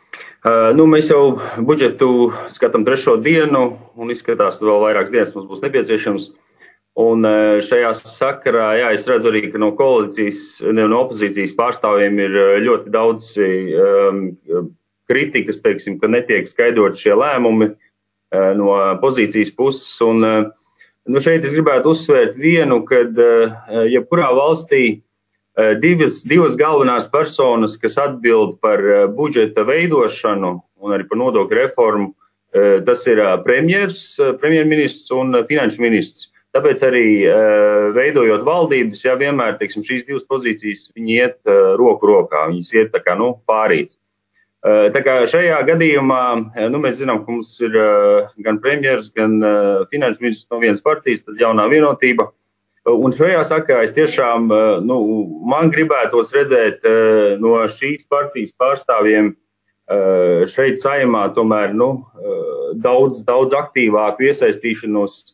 Nu, mēs jau budžetu skatām trešo dienu un izskatās vēl vairākas dienas mums būs nepieciešams. Un šajā sakarā, jā, es redzu arī, ka no koalīcijas, ne, no opozīcijas pārstāvjiem ir ļoti daudz um, kritikas, teiksim, ka netiek skaidrot šie lēmumi uh, no pozīcijas puses. Un uh, nu šeit es gribētu uzsvērt vienu, kad uh, jebkurā valstī uh, divas, divas galvenās personas, kas atbild par uh, budžeta veidošanu un arī par nodokļu reformu, uh, tas ir uh, premjers, uh, premjerministrs un uh, finanšu ministrs. Tāpēc arī uh, veidojot valdības, jā, vienmēr, teiksim, šīs divas pozīcijas, viņi iet uh, roku rokā, viņas iet tā kā, nu, pārīts. Uh, tā kā šajā gadījumā, nu, mēs zinām, ka mums ir uh, gan premjeras, gan uh, finanšu ministrs no vienas partijas, tad jaunā vienotība. Uh, un šajā sakarā es tiešām, uh, nu, man gribētos redzēt uh, no šīs partijas pārstāvjiem uh, šeit Saeimā tomēr, nu, uh, daudz, daudz aktīvāku iesaistīšanos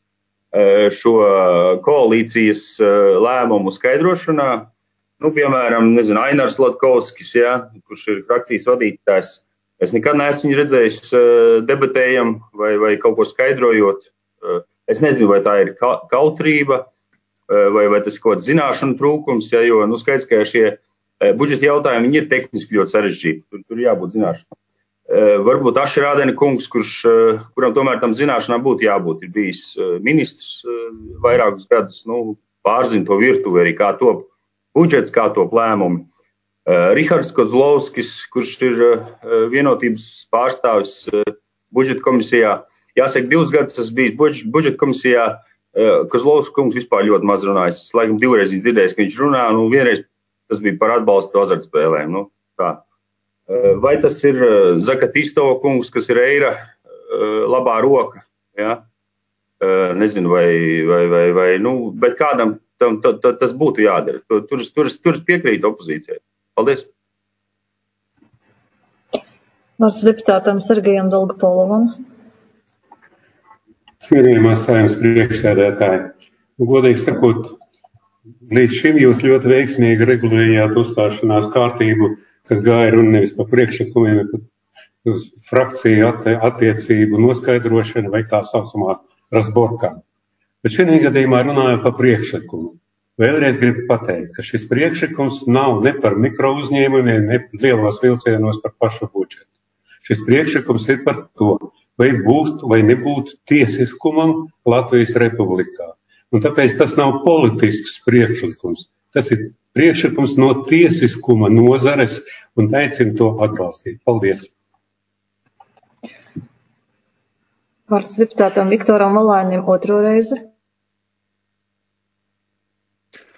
šo koalīcijas lēmumu skaidrošanā. Nu, piemēram, nezinu, Ainars Latkovskis, jā, kurš ir frakcijas vadītājs. Es nekad neesmu viņu redzējis debatējam vai, vai kaut ko skaidrojot. Es nezinu, vai tā ir kautrība vai, vai tas kaut kāds zināšanu trūkums, jā, jo, nu, skaidrs, ka šie budžeta jautājumi viņi ir tehniski ļoti sarežģīti. Tur, tur jābūt zināšanām. Uh, varbūt Ašerādena kungs, kurš, uh, kuram tomēr tam zināšanām būtu jābūt, ir bijis uh, ministrs uh, vairākus gadus, nu, pārzina to virtuvi arī, kā top budžets, kā top lēmumi. Uh, Rihards Kozlovskis, kurš ir uh, vienotības pārstāvis uh, budžeta komisijā, jāsaka, divus gadus tas bijis budžeta komisijā, uh, Kozlovskis kungs vispār ļoti maz runājis. Es laikam divreiz dzirdējis, ka viņš runā, nu, vienreiz tas bija par atbalstu azartspēlēm, nu, tā. Vai tas ir Zakatistova kungs, kas ir Eira labā roka, ja? Nezinu, vai, vai, vai, vai, nu, bet kādam tam, ta, ta, tas būtu jādara. Tur, tur, tur piekrīt opozīcijai. Paldies. Vārds deputātam Sergejam Dolgopolovam. Smienījumā Saeimas priekšsēdētāji. Godīgi sakot, līdz šim jūs ļoti veiksmīgi regulējāt uzstāšanās kārtību, kad gāja runa nevis par priekšlikumiem, bet uz frakciju attiecību noskaidrošanu vai tā saucamā rasborkām. Bet šī gadījumā runājam par priekšlikumu. Vēlreiz gribu pateikt, ka šis priekšlikums nav ne par mikro uzņēmumiem, ne lielos vilcienos par pašu budžetu. Šis priekšlikums ir par to, vai būtu vai nebūtu tiesiskumam Latvijas republikā. Un tāpēc tas nav politisks priekšlikums. Tas ir priekšlikums no tiesiskuma nozares un aicinu to atbalstīt. Paldies! Vārds deputātam Viktoram Valainim otro reizi.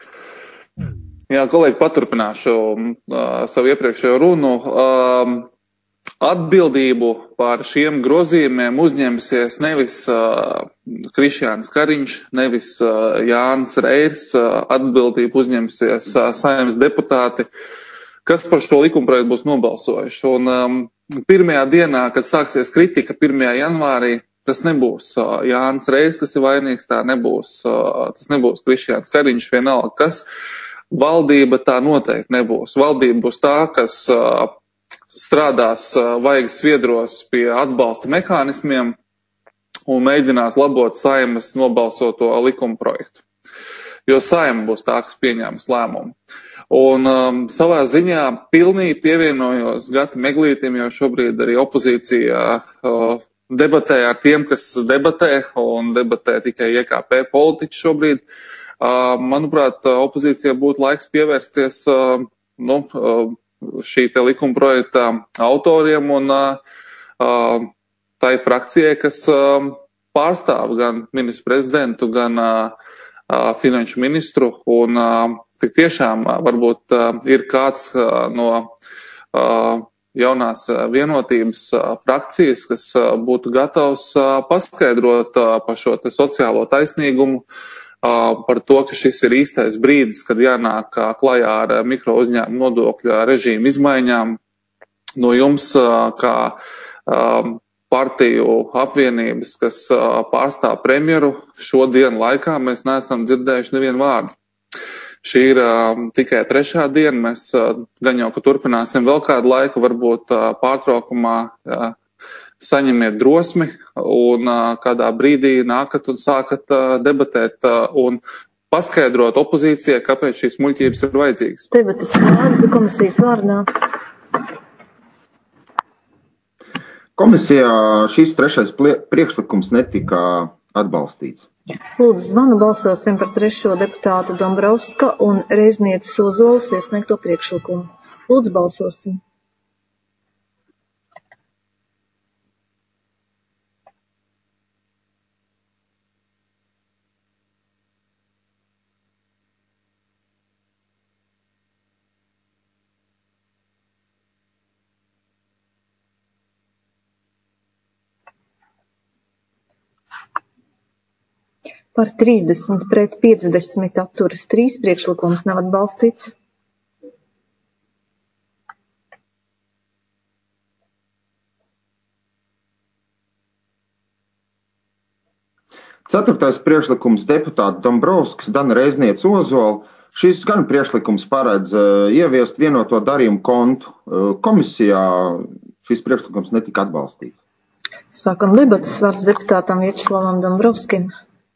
Jā, kolēģi, paturpināšu uh, savu iepriekšējo runu. Uh, atbildību par šiem grozījumiem uzņemsies nevis uh, Krišjāns Kariņš, nevis uh, Jānis Reirs, uh, atbildību uzņemsies uh, Saeimas deputāti, kas par šo likumprojektu būs nobalsojuši. Un um, pirmajā dienā, kad sāksies kritika pirmajā janvārī, tas nebūs uh, Jānis Reirs, kas ir vainīgs, tā nebūs, uh, tas nebūs Krišjāns Kariņš, vienalga kas. Valdība tā noteikti nebūs. Valdība būs tā, kas uh, strādās vaigas sviedros pie atbalsta mehānismiem un mēģinās labot Saeimas nobalsoto likuma projektu. Jo Saeima būs tā, kas pieņēmas lēmumu. Un um, savā ziņā pilnīgi pievienojos Gati Meglītim, jo šobrīd arī opozīcija uh, debatē ar tiem, kas debatē, un debatē tikai I K P politiķi šobrīd. Uh, manuprāt, opozīcija būtu laiks pievērsties uh, nu, uh, šī te likuma projekta autoriem un uh, tai frakcijai, kas uh, pārstāv gan ministru prezidentu, gan uh, finanšu ministru. Un uh, tik tiešām uh, varbūt uh, ir kāds uh, no uh, jaunās vienotības uh, frakcijas, kas uh, būtu gatavs uh, paskaidrot uh, par šo te sociālo taisnīgumu, par to, ka šis ir īstais brīdis, kad jānāk klajā ar mikro uzņēmumu nodokļa režīmu izmaiņām. No jums, kā partiju apvienības, kas pārstāv premjeru, šodien laikā mēs neesam dzirdējuši nevienu vārdu. Šī ir tikai trešā diena, mēs gan jau, ka turpināsim vēl kādu laiku, varbūt pārtraukumā saņemiet drosmi un uh, kādā brīdī nākat un sākat uh, debatēt uh, un paskaidrot opozīcijai, kāpēc šīs muļķības ir vajadzīgas. Debates slēdz komisijas vārdā. Komisijā šis trešais priekšlikums netika atbalstīts. Lūdzu, zvanu balsosim par trešo deputātu Dombrovska un Reiznieces Ozoles iesniegto priekšlikumu. Lūdzu, balsosim. Par trīsdesmit pret piecdesmit atturas trīs priekšlikums nav atbalstīts. Ceturtais priekšlikums deputāti Dombrovskis, Dana Reizniece Ozola. Šis gan priekšlikums paredz uh, ieviest vienoto darījumu kontu. Uh, komisijā šis priekšlikums netika atbalstīts. Sākam debatas, vārds deputātam Vjačeslavam Dombrovskim.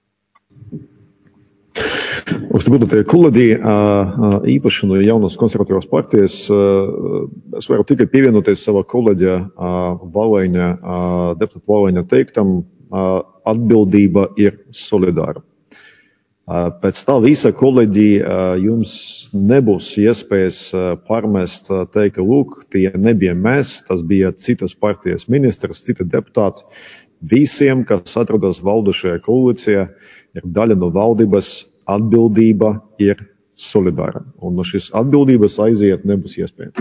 Uztibudētie kolēģi, īpaši no jaunas konservatīvās partijas, es varu tikai pievienoties savā kolēģa Valaiņa, deputāta Valaiņa teiktam, atbildība ir solidāra. Pēc tā visa, kolēģi, jums nebūs iespējas pārmest, teikt, lūk, tie nebija mēs, tas bija citas partijas ministrs, citi deputāti. Visiem, kas atrodas valdošajā koalīcijā, ir daļa no valdības, atbildība ir solidāra. Un no šīs atbildības aiziet nebūs iespējams.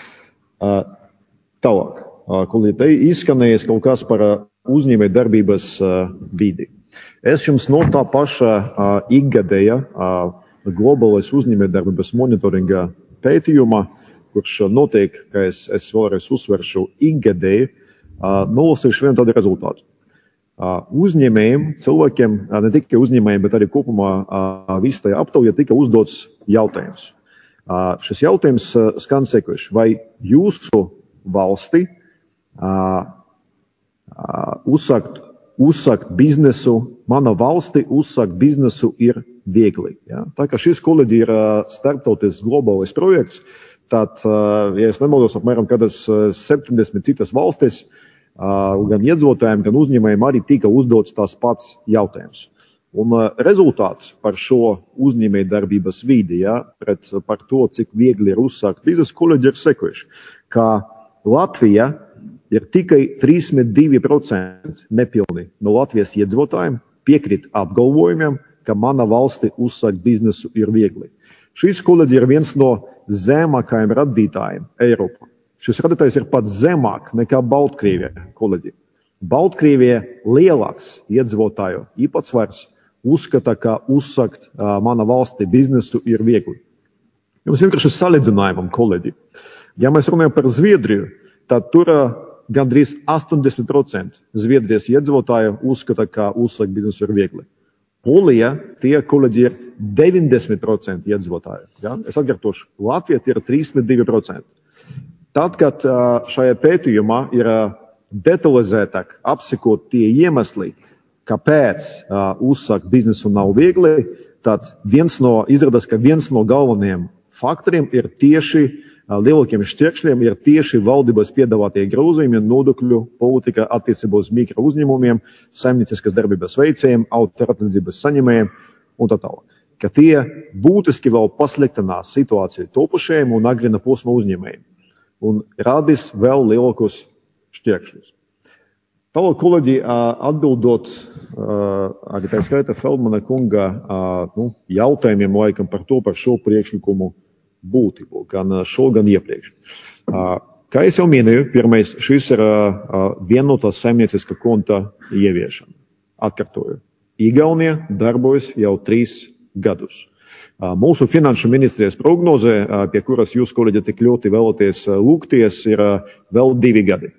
Tālāk, kolēģi, te izskanējies kaut kas par uzņēmēju darbības vidi. Es jums no tā paša ikgadēja globālais uzņēmēju darbības monitoringa pētījuma, kurš notiek, ka es, es vēlreiz uzsveršu ikgadēji, nolasīšu vienu tādu rezultātu. Uzņēmējiem, cilvēkiem, ne tikai uzņēmējiem, bet arī kopumā visu tajā aptaujā tika uzdots jautājums. Šis jautājums skan sekojuši, vai jūsu valsti uzsākt, uzsākt biznesu, mana valsti uzsākt biznesu ir viegli. Ja? Tā kā šis kolēģi ir starptautisks globālais projekts, tad, ja es nemaldos, apmēram kādas septiņdesmit citas valstis, gan iedzīvotājiem, gan uzņēmējiem arī tika uzdots tās pats jautājums. Un rezultāts par šo uzņēmēju darbības vidi, ja, pret, par to, cik viegli ir uzsākt biznesu, kolēģi ir sekojuši, ka Latvija ir tikai trīsdesmit divi procenti nepilni no Latvijas iedzīvotājiem piekrīt apgalvojumiem, ka mana valsti uzsākt biznesu ir viegli. Šis kolēģi ir viens no zemākajiem radītājiem Eiropā. Šis rādītājs ir pat zemāk nekā Baltkrievijā, kolēģi. Baltkrievijā lielāks iedzīvotāju īpatsvars uzskata, ka uzsākt uh, mana valsti biznesu ir viegli. Jums vienkārši salīdzinājumam, kolēģi. Ja mēs runājam par Zviedriju, tad tur uh, gandrīz astoņdesmit procenti Zviedrijas iedzīvotāju uzskata, ka uzsākt biznesu ir viegli. Polija, tie kolēģi ir deviņdesmit procenti iedzīvotāju. Ja? Es atkārtošu, Latvija tie ir trīsdesmit divi procenti. Tad, kad uh, šajā pētījumā ir uh, detalizētāk apsekot tie iemesli, kāpēc uh, uzsākt biznesu nav viegli, tad viens no, izrādās, ka viens no galvenajiem faktoriem ir tieši uh, lielākiem šķēršļiem, ir tieši valdības piedāvātie grozījumi nodokļu politika attiecībā uz mikro uzņēmumiem, saimnieciskas darbības veicējiem, autorredzības saņēmējiem un tā tālāk. Ka tie būtiski vēl pasliktinās situāciju topušajiem un agrina posma uzņēmējiem un radīs vēl lielākus šķēršļus. Tālāk, kolēģi, atbildot arī tā skaita Feldmana kunga nu, jautājumiem laikam par to, par šo priekšlikumu būtību, gan šo, gan iepriekš. Kā es jau minēju, pirmais, šis ir vienotās saimnieciska konta ieviešana. Atkārtoju, Igaunija darbojas jau trīs gadus. Mūsu finanšu ministrijas prognozē, pie kuras jūs, kolēģi, tik ļoti vēlaties lūgties, ir vēl divi gadi.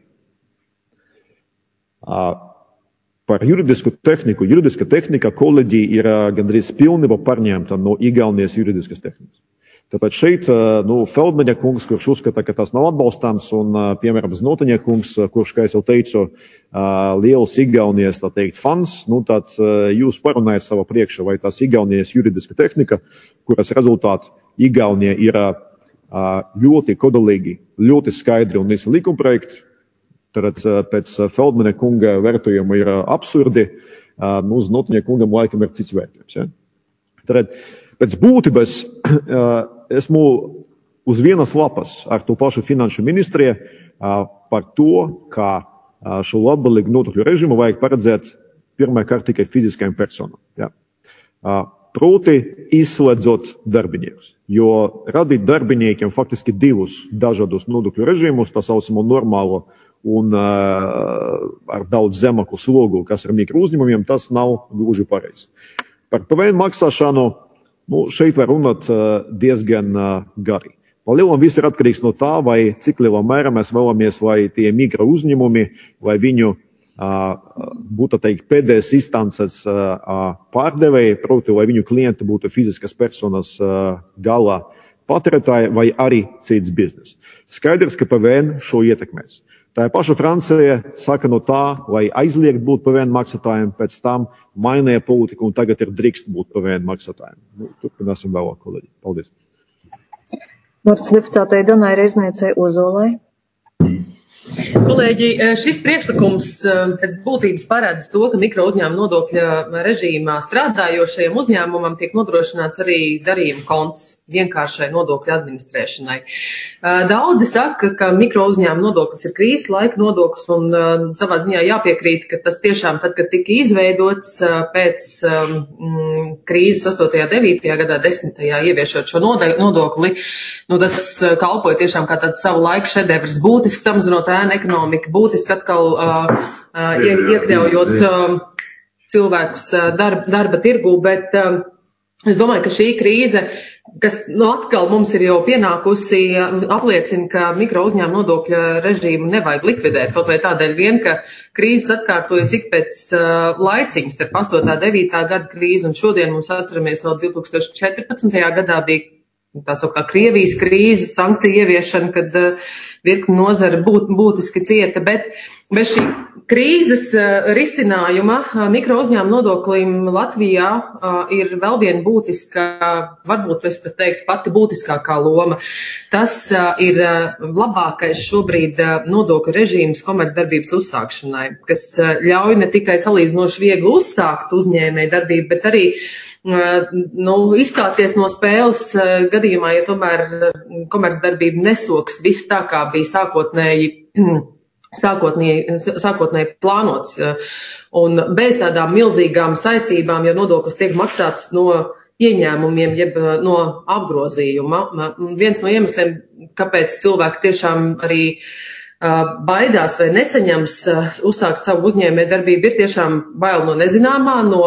Par juridisku tehniku. Juridiska tehnika, kolēģi, ir gandrīz pilnībā pārņemta no Igaunijas juridiskas tehnikas. Tāpēc šeit nu, Feldmaņa kungs, kurš uzskata, ka tas nav atbalstāms, un, piemēram, Znotaņa kungs, kurš, kā es jau teicu, liels Igaunijas, tā teikt, fans, nu, tad jūs parunājat savā priekšā, vai tās Igaunijas juridiska tehnika, kuras rezultāti Igaunija ir ļoti kodolīgi, ļoti skaidri un visi likumprojekti, tad pēc Feldmaņa kunga vērtējuma ir absurdi, nu, Znotaņa kungam laikam ir cits vērtējums. Ja? Tad pēc būtības esmu uz vienas lapas ar to pašu finanšu ministriju par to, ka šo labvēlīgu nodokļu režīmu vajag paredzēt pirmkārt tikai fiziskajām personām. Ja? Proti izslēdzot darbiniekus, jo radīt darbiniekiem faktiski divus dažādus nodokļu režīmus, tā saucamo normālo un uh, ar daudz zemāku slogu, kas ir mikro uzņēmumiem, tas nav gluži pareizi. Par P V N maksāšanu nu, šeit var runāt uh, diezgan uh, gari. Palielam viss ir atkarīgs no tā, vai cik lielā mērā mēs vēlamies, lai tie mikro uzņēmumi, lai viņu uh, būtu teikt pēdējais instances uh, pārdevēji, proti, lai viņu klienti būtu fiziskas personas uh, galā patērētāji vai arī cits biznes. Skaidrs, ka P V N šo ietekmēs. Tā paša Francija saka no tā, lai aizliegt būt P V N maksātājiem, pēc tam mainīja politiku un tagad ir drīkst būt P V N maksātājiem. Nu, turpināsim vēlāk, kolēģi. Paldies. Vārds deputātei Danai Reizniecei Ozolai. Kolēģi, šis priekšlikums pēc būtības paredz to, ka mikro uzņēmuma nodokļa režīmā strādājošajam uzņēmumam tiek nodrošināts arī darījuma konts vienkāršai nodokļu administrēšanai. Daudzi saka, ka mikro uzņēmuma nodoklis ir krīzes laika nodoklis un savā ziņā jāpiekrīt, ka tas tiešām tad, kad tika izveidots pēc mm, krīzes astotajā, devītajā gadā, desmitajā ieviešot šo nodokli, nu tas kalpoja tiešām kā tāds savu laiku šedevrs, būtiski samazinot ēnu ekonomiku, būtiski atkal uh, uh, iekļaujot uh, cilvēkus uh, darba, darba tirgu, bet uh, es domāju, ka šī krīze, kas nu, atkal mums ir jau pienākusi, apliecina, ka mikro uzņēmuma nodokļa režīmu nevajag likvidēt, kaut vai tādēļ vien, ka krīzes atkārtojas ik pēc uh, laiciņas, starp astotā, devītā gada krīzi, un šodien mums atceramies vēl divi tūkstoši četrpadsmitajā gadā bija tā sauktā Krievijas krīzes, sankciju ieviešana, kad uh, virkni nozara būt, būtiski cieta, bet bez šī krīzes uh, risinājuma uh, mikro uzņēmuma nodoklim Latvijā uh, ir vēl viena būtiska, varbūt es pat teiktu pati būtiskākā loma. Tas uh, ir uh, labākais šobrīd uh, nodokļu režīms komercdarbības uzsākšanai, kas uh, ļauj ne tikai salīdzinoši viegli uzsākt uzņēmēju darbību, bet arī nu, izstāties no spēles gadījumā, ja tomēr komercdarbība nesoks viss tā, kā bija sākotnēji, sākotnēji, sākotnēji plānots. Un bez tādām milzīgām saistībām, ja nodoklis tiek maksāts no ieņēmumiem, jeb no apgrozījuma. Viens no iemesliem, kāpēc cilvēki tiešām arī uh, baidās vai nesaņems uh, uzsākt savu uzņēmēju darbību, ir tiešām bail no nezināmā, no,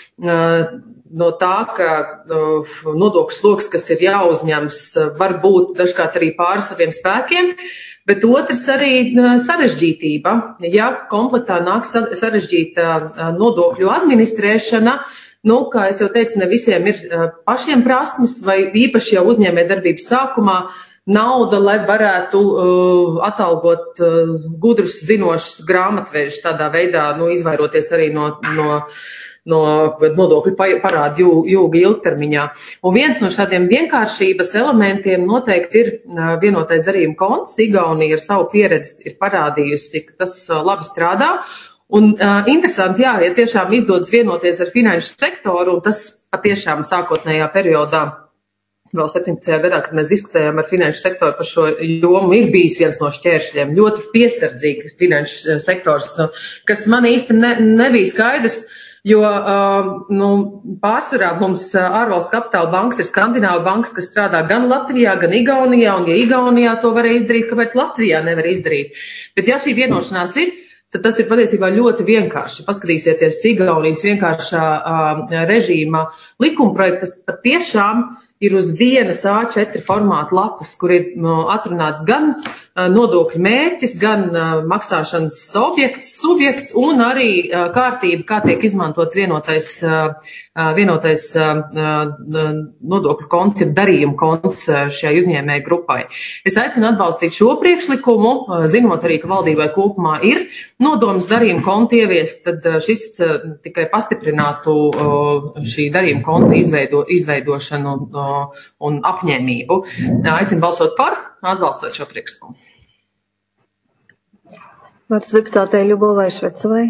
uh, no tā, ka uh, nodokļu sloks, kas ir jāuzņems, uh, var būt dažkārt arī pāri saviem spēkiem, bet otrs arī uh, sarežģītība. Ja komplektā nāk sarežģīta uh, nodokļu administrēšana, nu, kā es jau teicu, ne visiem ir uh, pašiem prasmes, vai īpaši jau uzņēmē darbības sākumā nauda, lai varētu uh, atalgot uh, gudrus, zinošus grāmatvežus, tādā veidā, nu, izvairoties arī no, no, no nodokļu parādu jū, jūga ilgtermiņā. Un viens no šādiem vienkāršības elementiem noteikti ir uh, vienotais darījuma konts. Igaunija ar savu pieredzi ir parādījusi, ka tas uh, labi strādā. Un uh, interesanti, jā, ja tiešām izdodas vienoties ar finanšu sektoru, un tas patiešām sākotnējā periodā, vēl septiņpadsmitajā gadā, kad mēs diskutējām ar finanšu sektoru par šo jomu, ir bijis viens no šķēršļiem, ļoti piesardzīgi finanšu sektors, kas man īsti ne, nebija skaidrs, jo uh, nu, pārsvarā mums ārvalstu kapitāla bankas ir Skandināva bankas, kas strādā gan Latvijā, gan Igaunijā, un ja Igaunijā to varēja izdarīt, kāpēc Latvijā nevar izdarīt. Bet ja šī vienošanās ir, tad tas ir patiesībā ļoti vienkārši. Paskatīsieties Igaunijas vienkāršā uh, režīma likumprojektu, kas patiešām ir uz vienas A četri formāta lapas, kur ir uh, atrunāts gan uh, nodokļu mērķis, gan uh, maksāšanas objekts, subjekts un arī uh, kārtība, kā tiek izmantots vienotais, uh, vienotais uh, nodokļu konts, ir darījuma konts uh, šai uzņēmēju grupai. Es aicinu atbalstīt šo priekšlikumu, uh, zinot arī, ka valdībai kopumā ir nodoms darījuma kontu ieviest, tad uh, šis uh, tikai pastiprinātu uh, šī darījuma konta izveido, izveidošanu uh, un apņēmību. Aicinu balsot par, atbalstot šo priekšlikumu. Vārds deputātei Ļubovai Švecovai.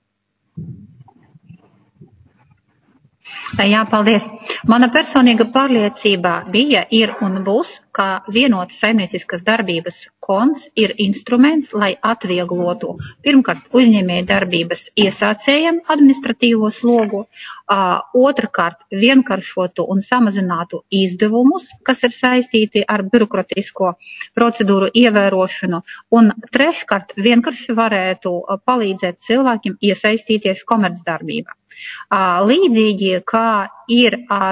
Jā, paldies. Mana personīga pārliecība bija, ir un būs, ka vienotas saimnieciskas darbības konts ir instruments, lai atvieglotu pirmkārt uzņēmēju darbības iesācējiem administratīvo slogu, otrkārt vienkāršotu un samazinātu izdevumus, kas ir saistīti ar birokratisko procedūru ievērošanu, un treškārt vienkārši varētu palīdzēt cilvēkiem iesaistīties komercdarbībā. Līdzīgi, kā ir ar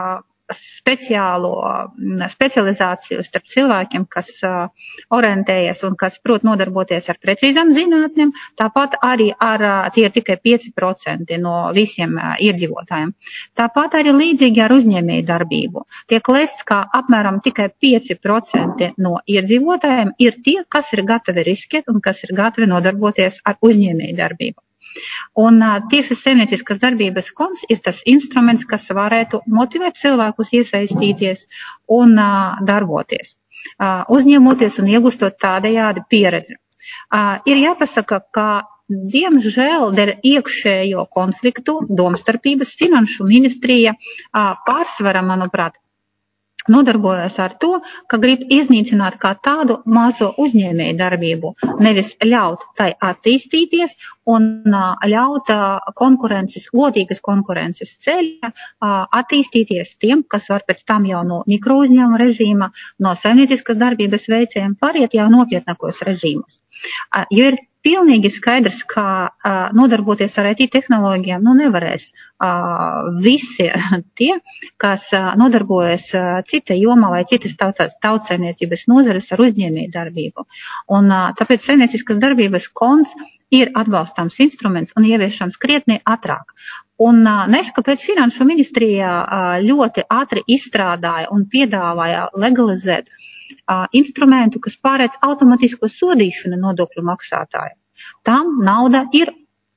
speciālo specializāciju starp cilvēkiem, kas orientējas un kas prot nodarboties ar precīzām zinātnēm, tāpat arī ar, tie ir tikai pieci procenti no visiem iedzīvotājiem. Tāpat arī līdzīgi ar uzņēmēju darbību. Tiek lēsts, ka apmēram tikai pieci procenti no iedzīvotājiem ir tie, kas ir gatavi riskēt un kas ir gatavi nodarboties ar uzņēmēju darbību. Un tieši saimnieciskas darbības konts ir tas instruments, kas varētu motivēt cilvēkus iesaistīties un uh, darboties, uh, uzņemoties un iegūstot tādējādi pieredzi. Uh, ir jāpasaka, ka diemžēl dēļ iekšējo konfliktu domstarpības finanšu ministrija uh, pārsvara, manuprāt, nodarbojas ar to, ka grib iznīcināt kā tādu mazo uzņēmēju darbību, nevis ļaut tai attīstīties un ļaut konkurences, godīgas konkurences ceļa attīstīties tiem, kas var pēc tam jau no mikrouzņēmuma režīma, no saimnieciskas darbības veicējiem pāriet jau nopietnākos režīmus. Jo ir pilnīgi skaidrs, ka uh, nodarboties ar I T tehnoloģijām nu nevarēs uh, visi tie, kas uh, nodarbojas uh, cita jomā vai citas tautsaimniecības nozares ar uzņēmēju darbību. Un uh, tāpēc saimnieciskas darbības konts ir atbalstāms instruments un ieviešams krietni ātrāk. Un uh, nes, kāpēc Finanšu ministrija uh, ļoti ātri izstrādāja un piedāvāja legalizēt Uh, instrumentu, kas pārēc automatisko sodīšanu nodokļu maksātāju. Tam nauda ir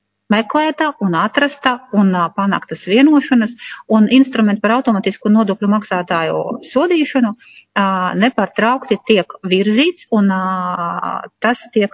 meklēta un atrasta un uh, panāktas vienošanas, un instrumenti par automatisku nodokļu maksātāju sodīšanu uh, nepārtraukti tiek virzīts, un uh, tas tiek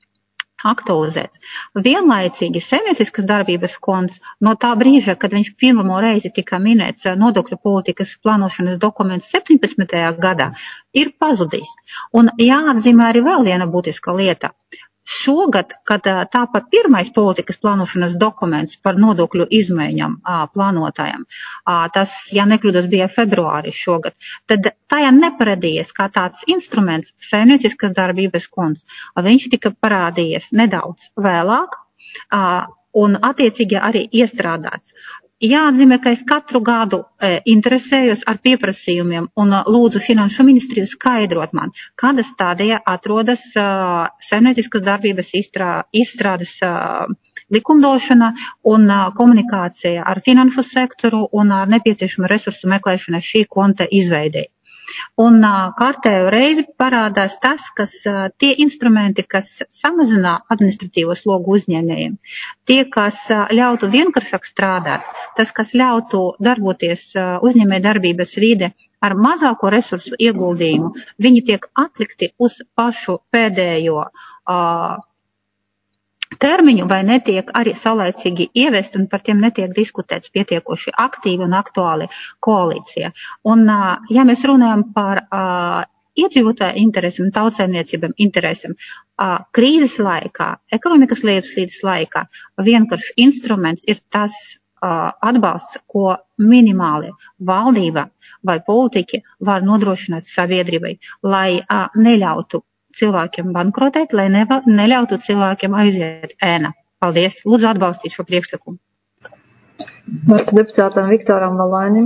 aktualizēts. Vienlaicīgi saimnieciskas darbības konts no tā brīža, kad viņš pirmo reizi tika minēts nodokļu politikas plānošanas dokuments septiņpadsmitajā gadā, ir pazudījis. Un jāatzīmē arī vēl viena būtiska lieta. Šogad, kad tāpat pirmais politikas plānošanas dokuments par nodokļu izmaiņām plānotājiem, tas, ja nekļūdos, bija februāris šogad, tad tajā neparādījies kā tāds instruments saimnieciskas darbības konts. Viņš tika parādījies nedaudz vēlāk un attiecīgi arī iestrādāts. Jāatzīmē, ka es katru gadu e, interesējos ar pieprasījumiem un lūdzu Finanšu ministriju skaidrot man, kāda stādījā atrodas uh, saimnieciskas darbības izstrā, izstrādes uh, likumdošana un uh, komunikācija ar finanšu sektoru un ar nepieciešamu resursu meklēšanu šī konta izveidei. Un uh, kārtējo reizi parādās tas, kas uh, tie instrumenti, kas samazina administratīvo slogu uzņēmējiem, tie, kas uh, ļautu vienkāršāk strādāt, tas, kas ļautu darboties uh, uzņēmēja darbības vide ar mazāko resursu ieguldījumu, viņi tiek atlikti uz pašu pēdējo uh, termiņu vai netiek arī saulaicīgi ievest un par tiem netiek diskutēts pietiekoši aktīvi un aktuāli koalīcija. Un, ja mēs runājam par uh, iedzīvotāju interesēm un tautsaimniecībām interesēm, uh, krīzes laikā, ekonomikas lejupslīdes laikā, vienkārši instruments ir tas uh, atbalsts, ko minimāli valdība vai politiķi var nodrošināt sabiedrībai, lai uh, neļautu cilvēkiem bankrotēt, lai neva, neļautu cilvēkiem aiziet ēna. Paldies. Lūdzu atbalstīt šo priekšlikumu. Vārds deputātam Viktoram Valainim.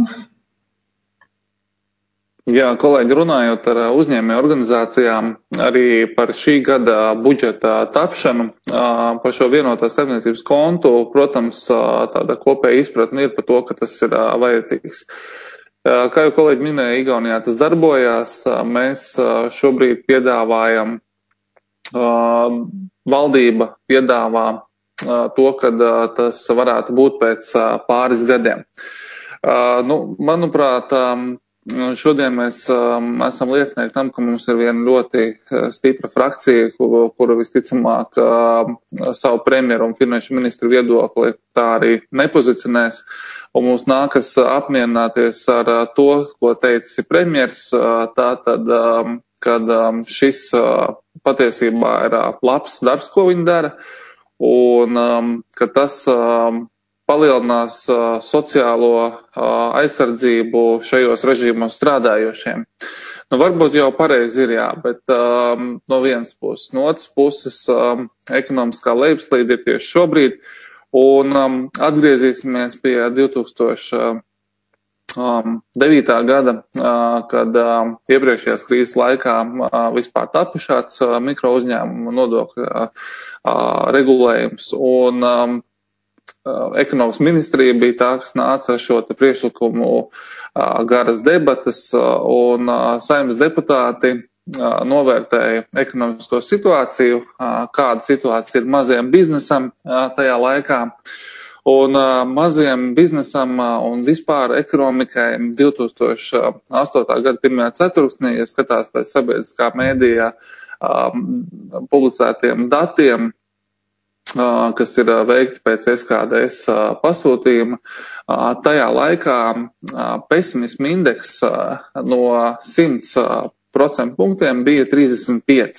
Jā, kolēģi, runājot ar uzņēmēju organizācijām arī par šī gada budžeta tapšanu, par šo vienotās saimniecības kontu, protams, tāda kopēja izpratne ir par to, ka tas ir vajadzīgs. Kā jau kolēģi minēja, Igaunijā tas darbojās. Mēs šobrīd piedāvājam, valdība piedāvā to, ka tas varētu būt pēc pāris gadiem. Nu, manuprāt, šodien mēs esam liecinieki tam, ka mums ir viena ļoti stipra frakcija, kura visticamāk savu premjeru un finanšu ministru viedokli tā arī nepozicionēs. Un mums nākas apmierināties ar to, ko teicis premjers, tātad, kad šis patiesībā ir labs darbs, ko viņi dara, un ka tas palielinās sociālo aizsardzību šajos režīmos strādājošiem. Nu, varbūt jau pareizi ir, jā, bet um, no vienas puses. No otras puses, um, ekonomiskā lejupslīde ir tieši šobrīd. Un um, atgriezīsimies pie divi tūkstoši devītā gada, uh, kad uh, iepriekšējās krīzes laikā uh, vispār tapu šāds uh, mikro uzņēmumu nodokļu uh, regulējums. Un um, uh, ekonomikas ministrija bija tā, kas nāca ar šo te priekšlikumu uh, garas debatas, uh, un uh, Saeimas deputāti novērtēja ekonomisko situāciju, kāda situācija ir mazajam biznesam tajā laikā. Un mazajam biznesam un vispār ekonomikai divi tūkstoši astotā gada pirmajā ceturksnī, ja skatās pēc sabiedriskā mēdījā publicētiem datiem, kas ir veikti pēc S K D S pasūtījuma, tajā laikā pesimisma indeks no simts procentu punktiem bija trīsdesmit pieci.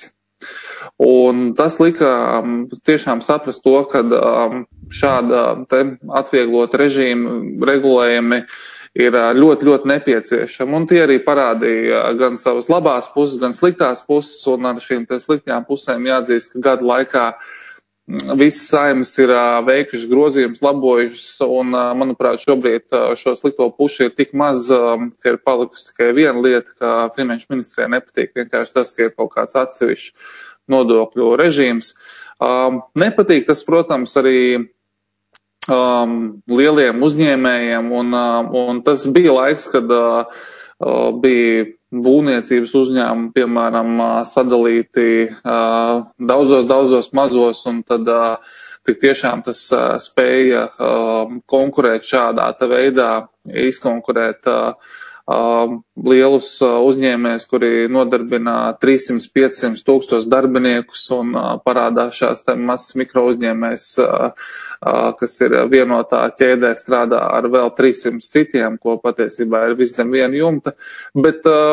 Un tas lika tiešām saprast to, ka šāda te atvieglota režīma regulējumi ir ļoti, ļoti nepieciešami. Un tie arī parādīja gan savas labās puses, gan sliktās puses, un ar šīm te sliktajām pusēm jāatzīst, ka gadu laikā visas Saeimas ir veikušas grozījumus, labojušas, un, manuprāt, šobrīd šo slikto pušu ir tik maz, ka ir palikusi tikai viena lieta, ka finanšu ministrijai nepatīk vienkārši tas, ka ir kaut kāds atsevišķs nodokļu režīms. Nepatīk tas, protams, arī um, lieliem uzņēmējiem, un, un tas bija laiks, kad uh, bija būvniecības uzņēmumi, piemēram, sadalīti uh, daudzos, daudzos mazos, un tad uh, tik tiešām tas uh, spēja uh, konkurēt šādā te veidā, izkonkurēt uh, uh, lielus uh, uzņēmējus, kuri nodarbina trīssimts līdz piecsimts tūkstošus darbiniekus, un uh, parādās šās te mazs mikro uzņēmējs, uh, uh, kas ir vienotā ķēdē, strādā ar vēl trīssimts citiem, ko patiesībā ir viss zem viena jumta. Bet um,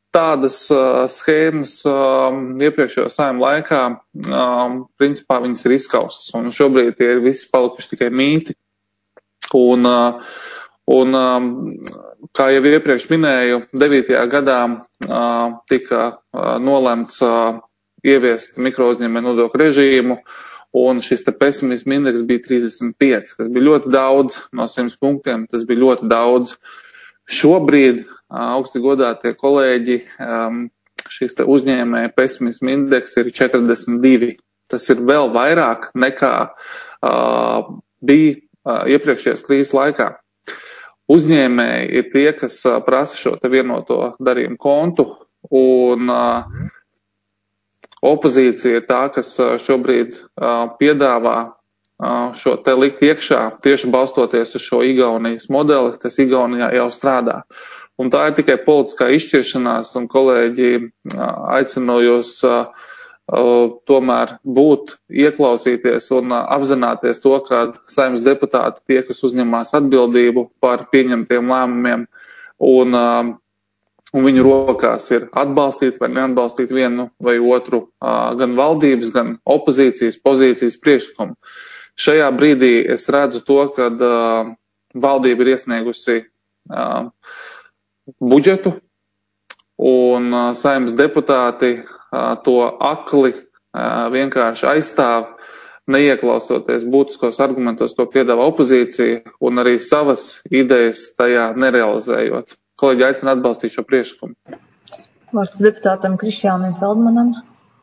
tādas uh, schēmas um, iepriekšējo Saeimu laikā, um, principā viņas ir izskaustas, un šobrīd tie ir visi palikuši tikai mīti. Un, uh, un um, kā jau iepriekš minēju, devītajā gadā uh, tika uh, nolemts uh, ieviest mikrouzņēmēju nodokļu režīmu, un šis te pesimisma indeks bija trīsdesmit pieci, kas bija ļoti daudz no simts punktiem, tas bija ļoti daudz. Šobrīd augsti godātie kolēģi, šis te uzņēmēja pesimisma indeks ir četrdesmit divi. Tas ir vēl vairāk nekā uh, bija uh, iepriekšējās krīzes laikā. Uzņēmēji ir tie, kas uh, prasa šo te vienoto darījumu kontu, un uh, opozīcija ir tā, kas uh, šobrīd uh, piedāvā uh, šo te likt iekšā, tieši balstoties uz šo Igaunijas modeli, kas Igaunijā jau strādā. Un tā ir tikai politiskā izšķiršanās, un kolēģi aicinu jūs uh, uh, tomēr būt, ieklausīties un uh, apzināties to, ka Saeimas deputāti tie, kas uzņemās atbildību par pieņemtiem lēmumiem, un, uh, un viņu rokās ir atbalstīt vai neatbalstīt vienu vai otru, uh, gan valdības, gan opozīcijas pozīcijas priekšlikumu. Šajā brīdī es redzu to, ka uh, valdība ir iesniegusi uh, budžetu, un uh, Saeimas deputāti uh, to akli uh, vienkārši aizstāv, neieklausoties būtiskos argumentos, ko piedāvā opozīcija, un arī savas idejas tajā nerealizējot. Kolēģi aicina atbalstīt šo priekšlikumu. Vārds deputātam Krišjānam Feldmanam.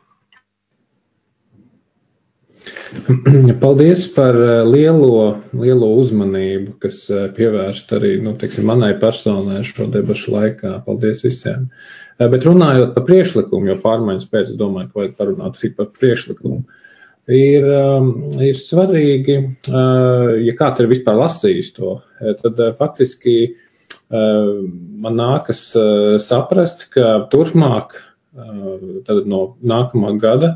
Paldies par lielo, lielo uzmanību, kas pievērst arī, nu, teiksim, manai personai šo debašu laikā. Paldies visiem. Bet runājot par priekšlikumu, jo pārmaiņas pēc, es domāju, ka vajag parunāt arī par priekšlikumu, ir, ir svarīgi, ja kāds ir vispār lasījis to, tad faktiski man nākas saprast, ka turpmāk, tad no nākamā gada,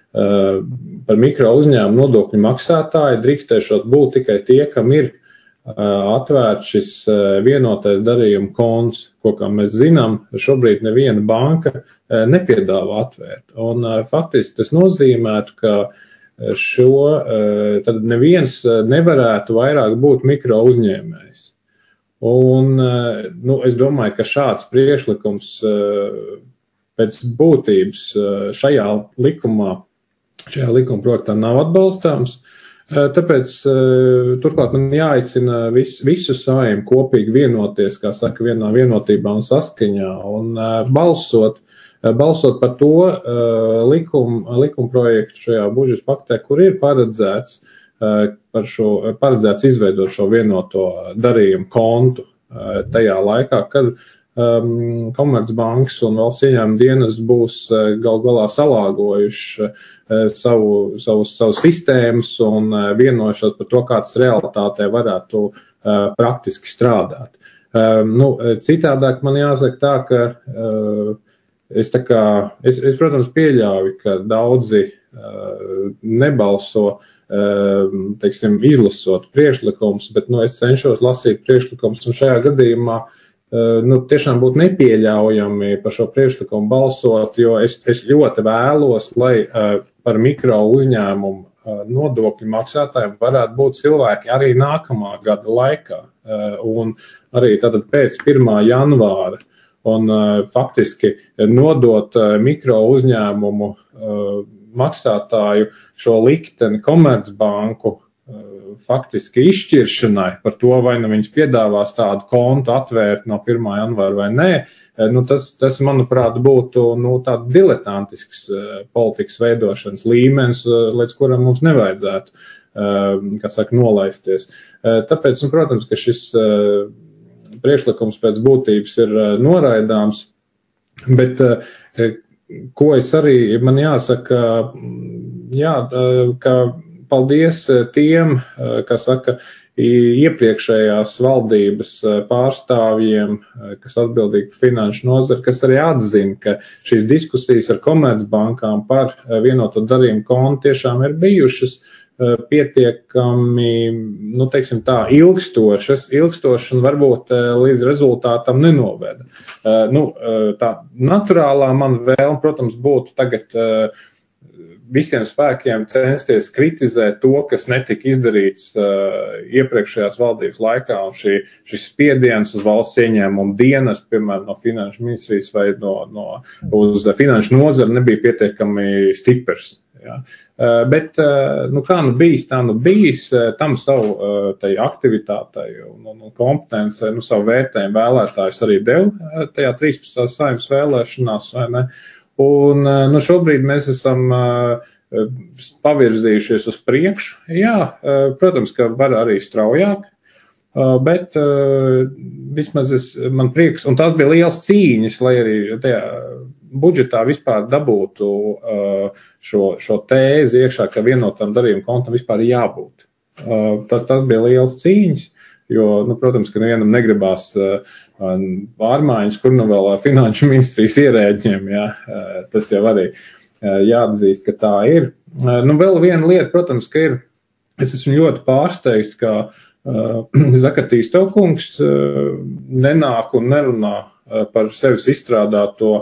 par mikro uzņēmumu nodokļu maksātāji drīkstēšot būt tikai tie, kam ir atvērts šis vienotais darījuma konts, ko, kā mēs zinām, šobrīd neviena banka nepiedāvā atvērt. Un faktiski tas nozīmētu, ka šo, tad neviens nevarētu vairāk būt mikro uzņēmējs. Un, nu, es domāju, ka šāds priekšlikums pēc būtības šajā likumā Šajā likuma projektā nav atbalstāms, tāpēc turklāt man jāaicina vis, visu Saeimu kopīgi vienoties, kā saka, vienā vienotībā un saskaņā, un balsot, balsot par to likuma, likuma projektu šajā budžeta paktē, kur ir paredzēts, par šo, paredzēts izveidot šo vienoto darījumu kontu tajā laikā, kad um, Komercbankas un valsts ieņēmuma dienas būs gal galā salāgojuši savu, savus, savus sistēmas un vienojušos par to, kāds realitātē varētu uh, praktiski strādāt. Uh, nu, citādāk man jāsaka tā, ka uh, es tā kā, es, es, protams, pieļauju, ka daudzi uh, nebalso, uh, teiksim, izlasot priekšlikums, bet, nu, es cenšos lasīt priekšlikums, un šajā gadījumā nu, tiešām būtu nepieļaujami par šo priekšlikumu balsot, jo es, es ļoti vēlos, lai uh, par mikro uzņēmumu uh, nodokļu maksātājiem varētu būt cilvēki arī nākamā gada laikā. Uh, un arī tātad pēc pirmā janvāra. Un uh, faktiski nodot uh, mikro uzņēmumu uh, maksātāju šo likteni Komercbanku faktiski izšķiršanai par to, vai nu viņas piedāvās tādu kontu atvērt no pirmā janvāra vai nē, nu tas, tas manuprāt, būtu nu, tāds diletantisks politikas veidošanas līmenis, līdz kuram mums nevajadzētu, kā saka, nolaisties. Tāpēc, nu, protams, ka šis priekšlikums pēc būtības ir noraidāms, bet ko es arī, man jāsaka, jā, ka paldies tiem, kas saka, iepriekšējās valdības pārstāvjiem, kas atbildīgi par finanšu nozari, kas arī atzina, ka šīs diskusijas ar komercbankām par vienoto darījumu kontu tiešām ir bijušas, pietiekami, nu, teiksim tā, ilgstošas, ilgstošas un varbūt līdz rezultātam nenoveda. Nu, tā naturālā man vēlme, protams, būtu tagad visiem spēkiem censties kritizēt to, kas netika izdarīts iepriekšējās valdības laikā, un šī, šis spiediens uz valsts ieņēmumu dienas, piemēram, no finanšu ministrijas vai no, no, uz finanšu nozara nebija pietiekami stiprs. Ja. Bet, nu, kā nu bijis, tā nu bijis, tam savu tai aktivitātei un, un kompetencei, nu, savu vērtējumu vēlētājs arī deva tajā trīspadsmitās Saeimas vēlēšanās, vai ne? Un, nu, šobrīd mēs esam pavirzījušies uz priekšu. Jā, protams, ka var arī straujāk, bet vismaz es, man prieks, un tās bija liels cīņas, lai arī tajā budžetā vispār dabūtu šo, šo tēzi iekšā, ka vienotam darījuma kontam vispār jābūt. Tas, tas bija liels cīņas, jo, nu, protams, ka nevienam negribās pārmaiņas, kur nu vēl ar finanšu ministrijas ierēģiem, jā, tas jau arī jāatzīst, ka tā ir. Nu, vēl viena lieta, protams, ka ir, es esmu ļoti pārsteigts, ka Zakatīs Taukungs nenāk un nerunā par sevis izstrādāto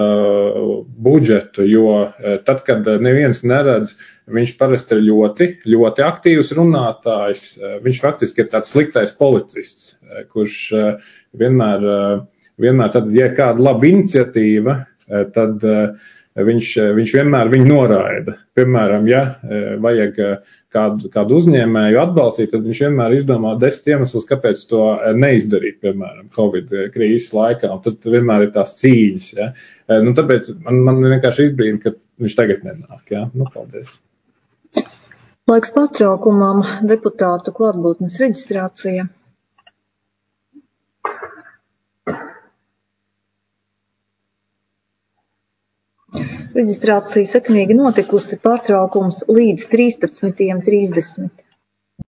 budžetu, jo tad, kad neviens neredz, viņš parasti ir ļoti, ļoti aktīvs runātājs. Viņš faktiski ir tāds sliktais policists, kurš vienmēr, vienmēr tad, ja ir kāda laba iniciatīva, tad viņš, viņš vienmēr viņu noraida. Piemēram, ja vajag kādu, kādu uzņēmēju atbalstīt, tad viņš vienmēr izdomā desmit iemeslus, kāpēc to neizdarīt, piemēram, Covid krīzes laikā, un tad vienmēr ir tās cīņas, ja. Nu, tāpēc man, man vienkārši izbrīna, ka viņš tagad nenāk, ja. Nu, paldies. Laiks pārtraukumam, deputātu klātbūtnes reģistrācija. Reģistrācija sekmīgi notikusi, pārtraukums līdz trīspadsmitajam trīsdesmit.